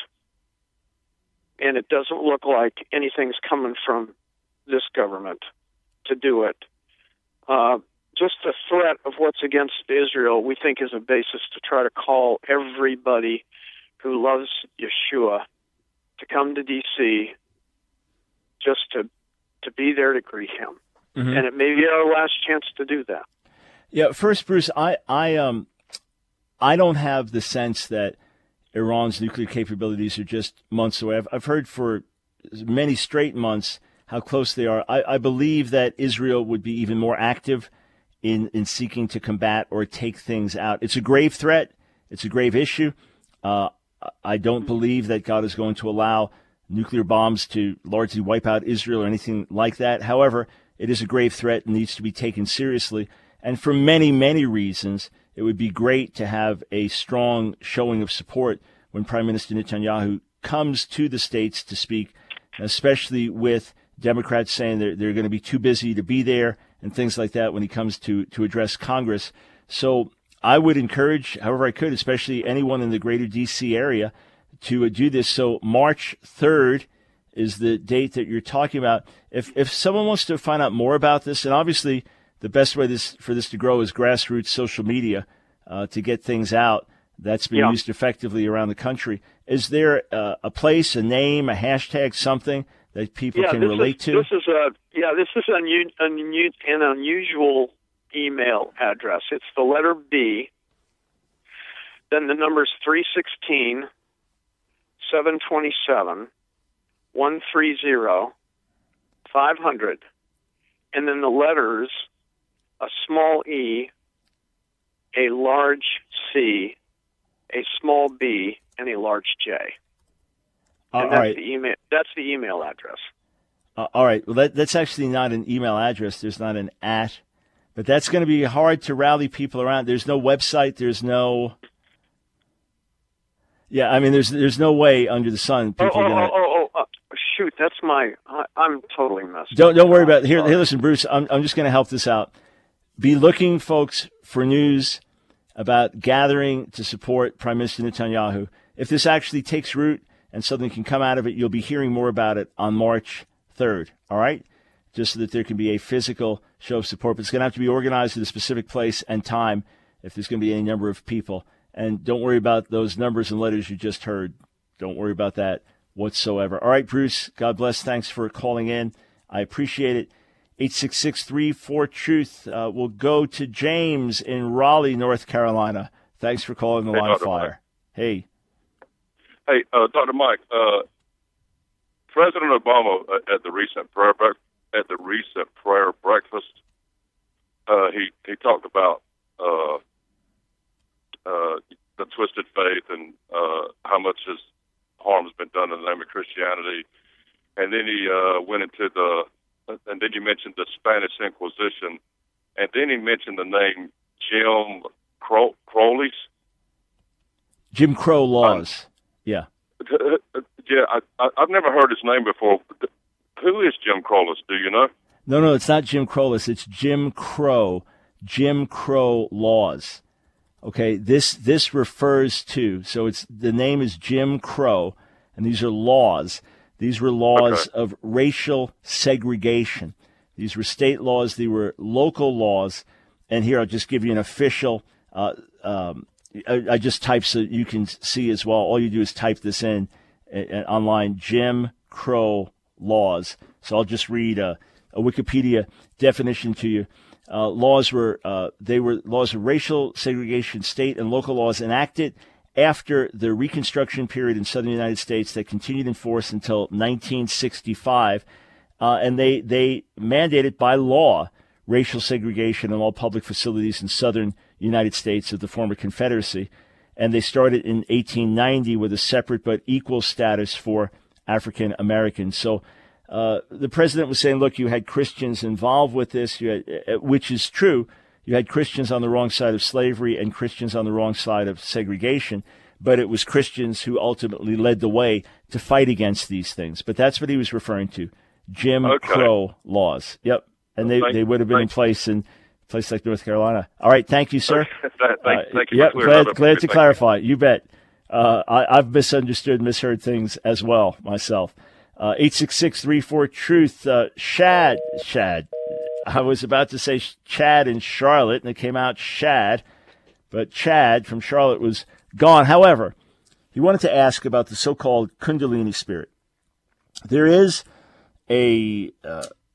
and it doesn't look like anything's coming from this government to do it, uh, just the threat of what's against Israel, we think, is a basis to try to call everybody who loves Yeshua to come to D C just to to be there to greet him. Mm-hmm. and it may be our last chance to do that. Yeah, first, Bruce, I, I, um, I don't have the sense that Iran's nuclear capabilities are just months away. I've, I've heard for many straight months how close they are. I, I believe that Israel would be even more active in, in seeking to combat or take things out. It's a grave threat. It's a grave issue. Uh, I don't believe that God is going to allow nuclear bombs to largely wipe out Israel or anything like that. However, it is a grave threat and needs to be taken seriously. And for many, many reasons, it would be great to have a strong showing of support when Prime Minister Netanyahu comes to the States to speak, especially with Democrats saying they're, they're going to be too busy to be there and things like that when he comes to, to address Congress. So I would encourage, however I could, especially anyone in the greater D C area, to uh, do this. So March third is the date that you're talking about. If if someone wants to find out more about this, and obviously the best way this for this to grow is grassroots social media uh, to get things out. That's been Yeah. used effectively around the country. Is there uh, a place, a name, a hashtag, something that people yeah, can this relate is, to? This is a yeah, this is an, un, un, an unusual email address. It's the letter B, then the numbers three sixteen, seven twenty-seven, one thirty, five hundred, and then the letters, a small e, a large C, a small b, and a large J. Uh, And all that's right. the email. That's the email address. Uh, all right. Well, that, that's actually not an email address. There's not an at, but that's going to be hard to rally people around. There's no website. There's no. Yeah, I mean, there's there's no way under the sun Oh, people oh, are going to. oh, oh, oh, shoot! That's my. I, I'm totally messed. Don't don't worry up. about it. Here. Here, listen, Bruce. I'm I'm just going to help this out. Be looking, folks, for news about gathering to support Prime Minister Netanyahu. If this actually takes root and something can come out of it, you'll be hearing more about it on March third. All right, just so that there can be a physical show of support. But it's going to have to be organized at a specific place and time if there's going to be any number of people. And don't worry about those numbers and letters you just heard. Don't worry about that whatsoever. All right, Bruce, God bless. Thanks for calling in. I appreciate it. eight six six, three four, truth. Uh, we'll go to James in Raleigh, North Carolina. Thanks for calling the Hey, Line of Doctor Fire. Mike. Hey. Hey, uh, Doctor Mike, uh, President Obama uh, at the recent prayer bre- at the recent prayer breakfast, uh, he he talked about uh, uh, the twisted faith and uh, how much has harm has been done in the name of Christianity, and then he uh, went into the and then he mentioned the Spanish Inquisition, and then he mentioned the name Jim Crow- Crowley's. Jim Crow laws. Yeah. Yeah, I, I, I've never heard his name before. Who is Jim Crowley? Do you know? No, no, it's not Jim Crowless. It's Jim Crow. Jim Crow laws. Okay, this this refers to, so it's the name is Jim Crow, and these are laws. These were laws Okay. of racial segregation. These were state laws. They were local laws. And here I'll just give you an official. Uh, um, I, I just type so you can see as well. All you do is type this in uh, online. Jim Crow laws. So I'll just read a, a Wikipedia definition to you. Uh, laws were uh, they were laws of racial segregation, state and local laws enacted after the Reconstruction period in southern United States that continued in force until nineteen sixty-five, uh, and they they mandated by law racial segregation in all public facilities in southern United States of the former Confederacy, and they started in eighteen ninety with a separate but equal status for African Americans. So. Uh, the president was saying, look, you had Christians involved with this, you had, which is true. You had Christians on the wrong side of slavery and Christians on the wrong side of segregation, but it was Christians who ultimately led the way to fight against these things. But that's what he was referring to, Jim Okay. Crow laws. Yep, and they, Thank- they would have been in thank- place in a place like North Carolina. All right, thank you, sir. Thank, thank, thank you. Yep, for clearing that glad, up. glad to Thank you. clarify. You bet. Uh, I, I've misunderstood, misheard things as well myself. Uh, eight six six, three four, truth. Uh, Shad, Shad. I was about to say Chad in Charlotte, and it came out Shad, but Chad from Charlotte was gone. However, he wanted to ask about the so-called Kundalini spirit. There is a uh,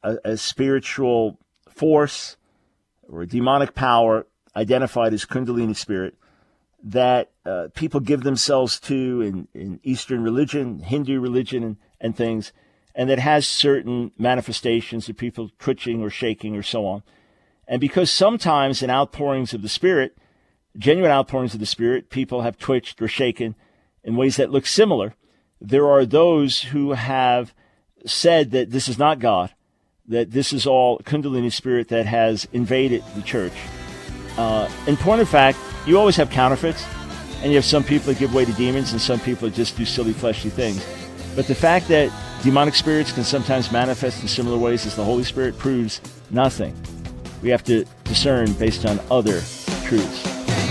a, a spiritual force or a demonic power identified as Kundalini spirit that uh, people give themselves to in, in Eastern religion, Hindu religion, and, and things, and that has certain manifestations of people twitching or shaking or so on. And because sometimes in outpourings of the Spirit, genuine outpourings of the Spirit, people have twitched or shaken in ways that look similar, there are those who have said that this is not God, that this is all Kundalini spirit that has invaded the church. Uh, in point of fact, you always have counterfeits, and you have some people that give way to demons, and some people that just do silly, fleshly things. But the fact that demonic spirits can sometimes manifest in similar ways as the Holy Spirit proves nothing. We have to discern based on other truths.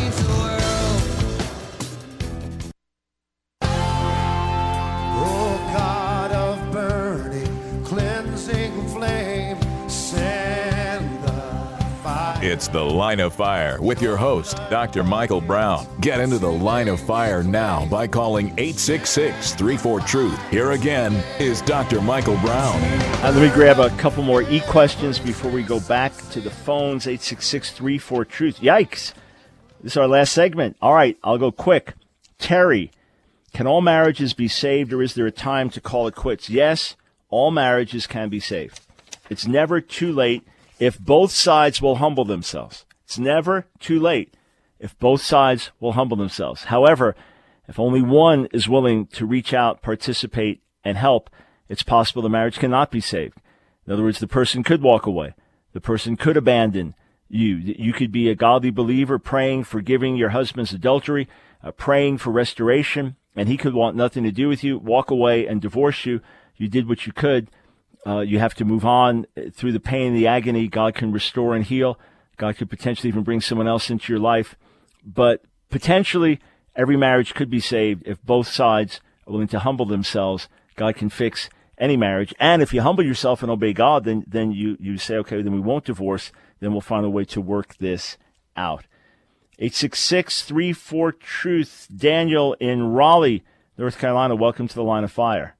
It's The Line of Fire with your host, Doctor Michael Brown. Get into the Line of Fire now by calling eight six six, three four, truth. Here again is Doctor Michael Brown. Uh, let me grab a couple more e-questions before we go back to the phones, eight six six, three four, truth. Yikes. This is our last segment. All right, I'll go quick. Terry, can all marriages be saved, or is there a time to call it quits? Yes, all marriages can be saved. It's never too late if both sides will humble themselves. It's never too late if both sides will humble themselves. However, if only one is willing to reach out, participate, and help, it's possible the marriage cannot be saved. In other words, the person could walk away. The person could abandon you. You could be a godly believer praying, forgiving your husband's adultery, uh, praying for restoration, and he could want nothing to do with you, walk away and divorce you. You did what you could. Uh, you have to move on through the pain, the agony. God can restore and heal. God could potentially even bring someone else into your life. But potentially, every marriage could be saved if both sides are willing to humble themselves. God can fix any marriage. And if you humble yourself and obey God, then, then you, you say, okay, then we won't divorce. Then we'll find a way to work this out. eight six six, three four, truth. Daniel in Raleigh, North Carolina, welcome to the Line of Fire.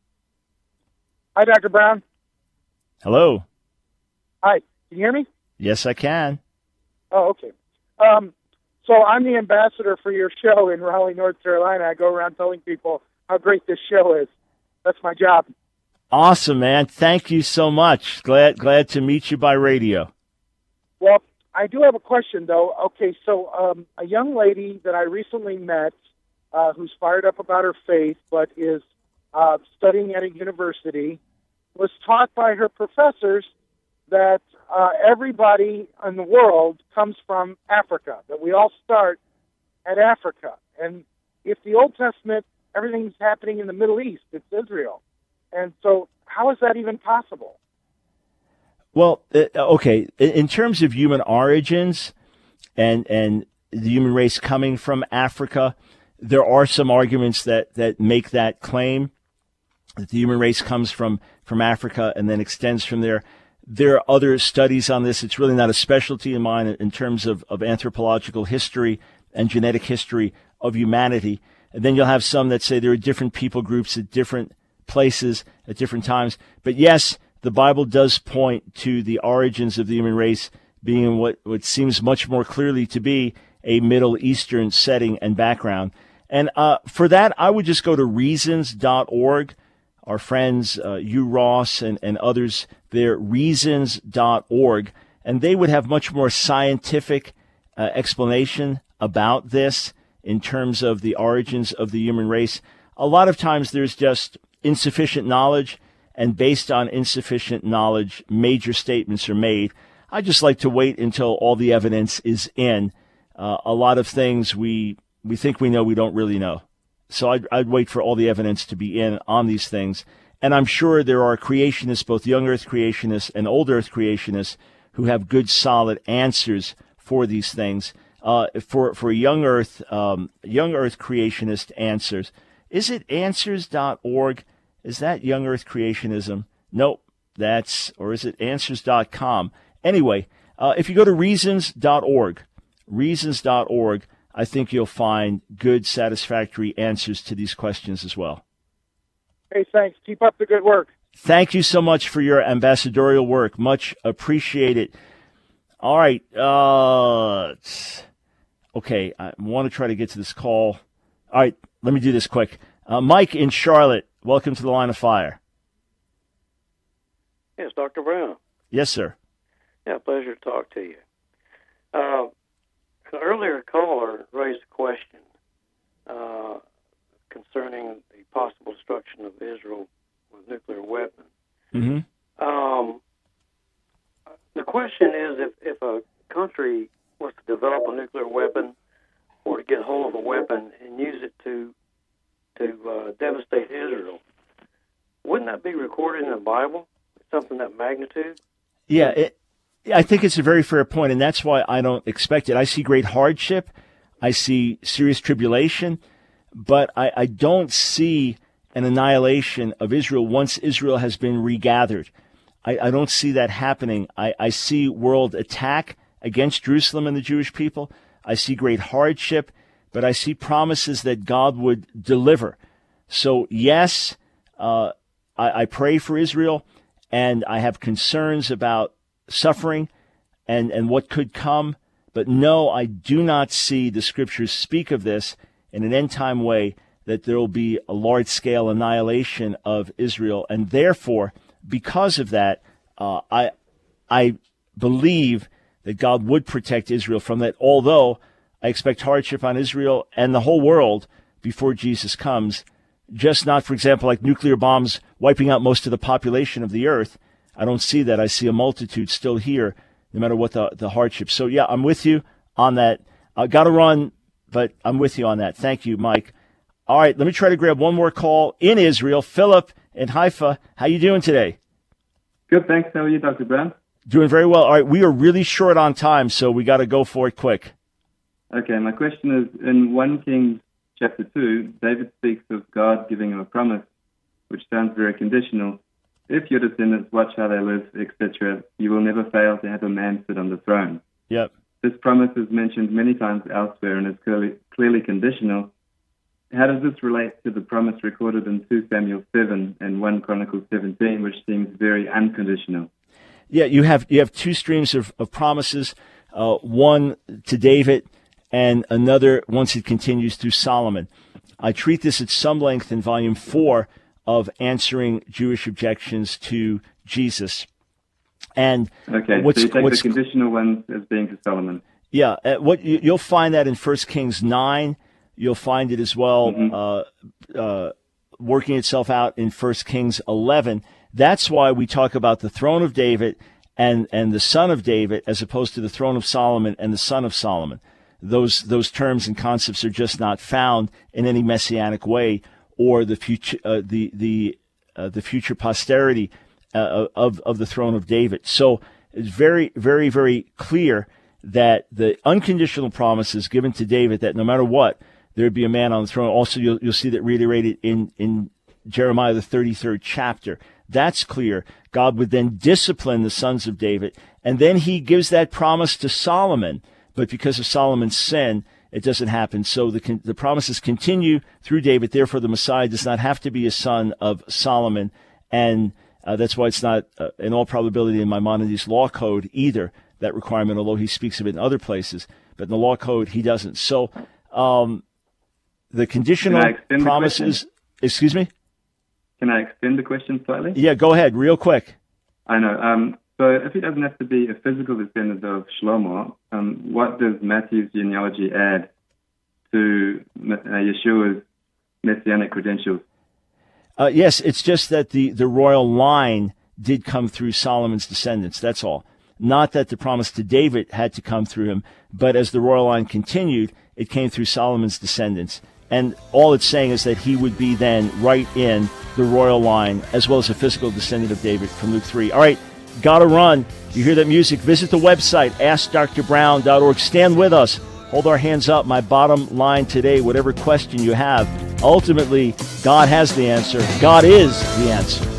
Hi, Doctor Brown. Hello. Hi. Can you hear me? Yes, I can. Oh, okay. Um, so I'm the ambassador for your show in Raleigh, North Carolina. I go around telling people how great this show is. That's my job. Awesome, man. Thank you so much. Glad glad to meet you by radio. Well, I do have a question, though. Okay, so um, a young lady that I recently met uh, who's fired up about her faith but is Uh, studying at a university, was taught by her professors that uh, everybody in the world comes from Africa, that we all start at Africa. And if the Old Testament, everything's happening in the Middle East, it's Israel. And so how is that even possible? Well, uh, okay, in terms of human origins and, and the human race coming from Africa, there are some arguments that, that make that claim, that the human race comes from, from Africa and then extends from there. There are other studies on this. It's really not a specialty of mine in terms of, of anthropological history and genetic history of humanity. And then you'll have some that say there are different people groups at different places at different times. But yes, the Bible does point to the origins of the human race being what, what seems much more clearly to be a Middle Eastern setting and background. And uh, for that, I would just go to reasons dot org. Our friends, uh, Hugh Ross and, and others, they're reasons dot org, and they would have much more scientific uh, explanation about this in terms of the origins of the human race. A lot of times there's just insufficient knowledge, and based on insufficient knowledge, major statements are made. I just like to wait until all the evidence is in. Uh, a lot of things we we think we know, we don't really know. So I'd, I'd wait for all the evidence to be in on these things. And I'm sure there are creationists, both young earth creationists and old earth creationists, who have good, solid answers for these things. Uh, for, for young earth, um, young earth creationist answers. Is it answers dot org? Is that young earth creationism? Nope. That's, or is it answers dot com? Anyway, uh, if you go to reasons dot org, reasons dot org, I think you'll find good, satisfactory answers to these questions as well. Hey, thanks. Keep up the good work. Thank you so much for your ambassadorial work. Much appreciated. All right. Uh, okay, I want to try to get to this call. All right, let me do this quick. Uh, Mike in Charlotte, welcome to the Line of Fire. Yes, Doctor Brown. Yes, sir. Yeah, pleasure to talk to you. Uh, an earlier caller raised a question uh, concerning the possible destruction of Israel with nuclear weapons. Mm-hmm. Um, the question is, if, if a country was to develop a nuclear weapon or to get hold of a weapon and use it to to uh, devastate Israel, wouldn't that be recorded in the Bible? Something that magnitude? Yeah, it, I think it's a very fair point, and that's why I don't expect it. I see great hardship. I see serious tribulation, but I, I don't see an annihilation of Israel once Israel has been regathered. I, I don't see that happening. I, I see world attack against Jerusalem and the Jewish people. I see great hardship, but I see promises that God would deliver. So, yes, uh, I, I pray for Israel, and I have concerns about suffering and, and what could come. But no, I do not see the Scriptures speak of this in an end-time way, that there will be a large-scale annihilation of Israel. And therefore, because of that, uh, I I believe that God would protect Israel from that, although I expect hardship on Israel and the whole world before Jesus comes, just not, for example, like nuclear bombs wiping out most of the population of the earth. I don't see that. I see a multitude still here, no matter what the, the hardship. So, yeah, I'm with you on that. I got to run, but I'm with you on that. Thank you, Mike. All right, let me try to grab one more call in Israel. Philip in Haifa, how you doing today? Good, thanks. How are you, Doctor Brown? Doing very well. All right, we are really short on time, so we got to go for it quick. Okay, my question is, in First Kings chapter two, David speaks of God giving him a promise, which sounds very conditional. If your descendants watch how they live, et cetera, you will never fail to have a man sit on the throne. Yep. This promise is mentioned many times elsewhere and is clearly, clearly conditional. How does this relate to the promise recorded in Second Samuel seven and First Chronicles seventeen, which seems very unconditional? Yeah, you have you have two streams of, of promises, uh, one to David and another once it continues through Solomon. I treat this at some length in volume four of Answering Jewish Objections to Jesus. And okay, what's, so you take what's, the conditional ones as being to Solomon. Yeah, uh, what you, you'll find that in First Kings nine. You'll find it as well mm-hmm. uh, uh, working itself out in First Kings eleven. That's why we talk about the throne of David and, and the son of David as opposed to the throne of Solomon and the son of Solomon. Those those terms and concepts are just not found in any messianic way, or the future uh, the the uh, the future posterity uh, of of the throne of David. So it's very very very clear that the unconditional promises given to David that no matter what, there would be a man on the throne. Also, you'll, you'll see that reiterated in, in Jeremiah, the thirty-third chapter. That's clear. God would then discipline the sons of David, and then he gives that promise to Solomon. But because of Solomon's sin, it doesn't happen. So the, the promises continue through David. Therefore, the Messiah does not have to be a son of Solomon, and uh, that's why it's not, uh, in all probability, in Maimonides' law code either, that requirement, although he speaks of it in other places. But in the law code, he doesn't. So um, the conditional promises... The excuse me? Can I extend the question slightly? Yeah, go ahead, real quick. I know. Um, so if he doesn't have to be a physical descendant of Shlomo, um, what does Matthew's genealogy add to uh, Yeshua's messianic credentials? Uh, yes, it's just that the, the royal line did come through Solomon's descendants, that's all. Not that the promise to David had to come through him, but as the royal line continued, it came through Solomon's descendants. And all it's saying is that he would be then right in the royal line, as well as a physical descendant of David from Luke three. All right, gotta run. You hear that music? Visit the website, ask dr brown dot org. Stand with us. Hold our hands up. My bottom line today, whatever question you have, ultimately, God has the answer. God is the answer.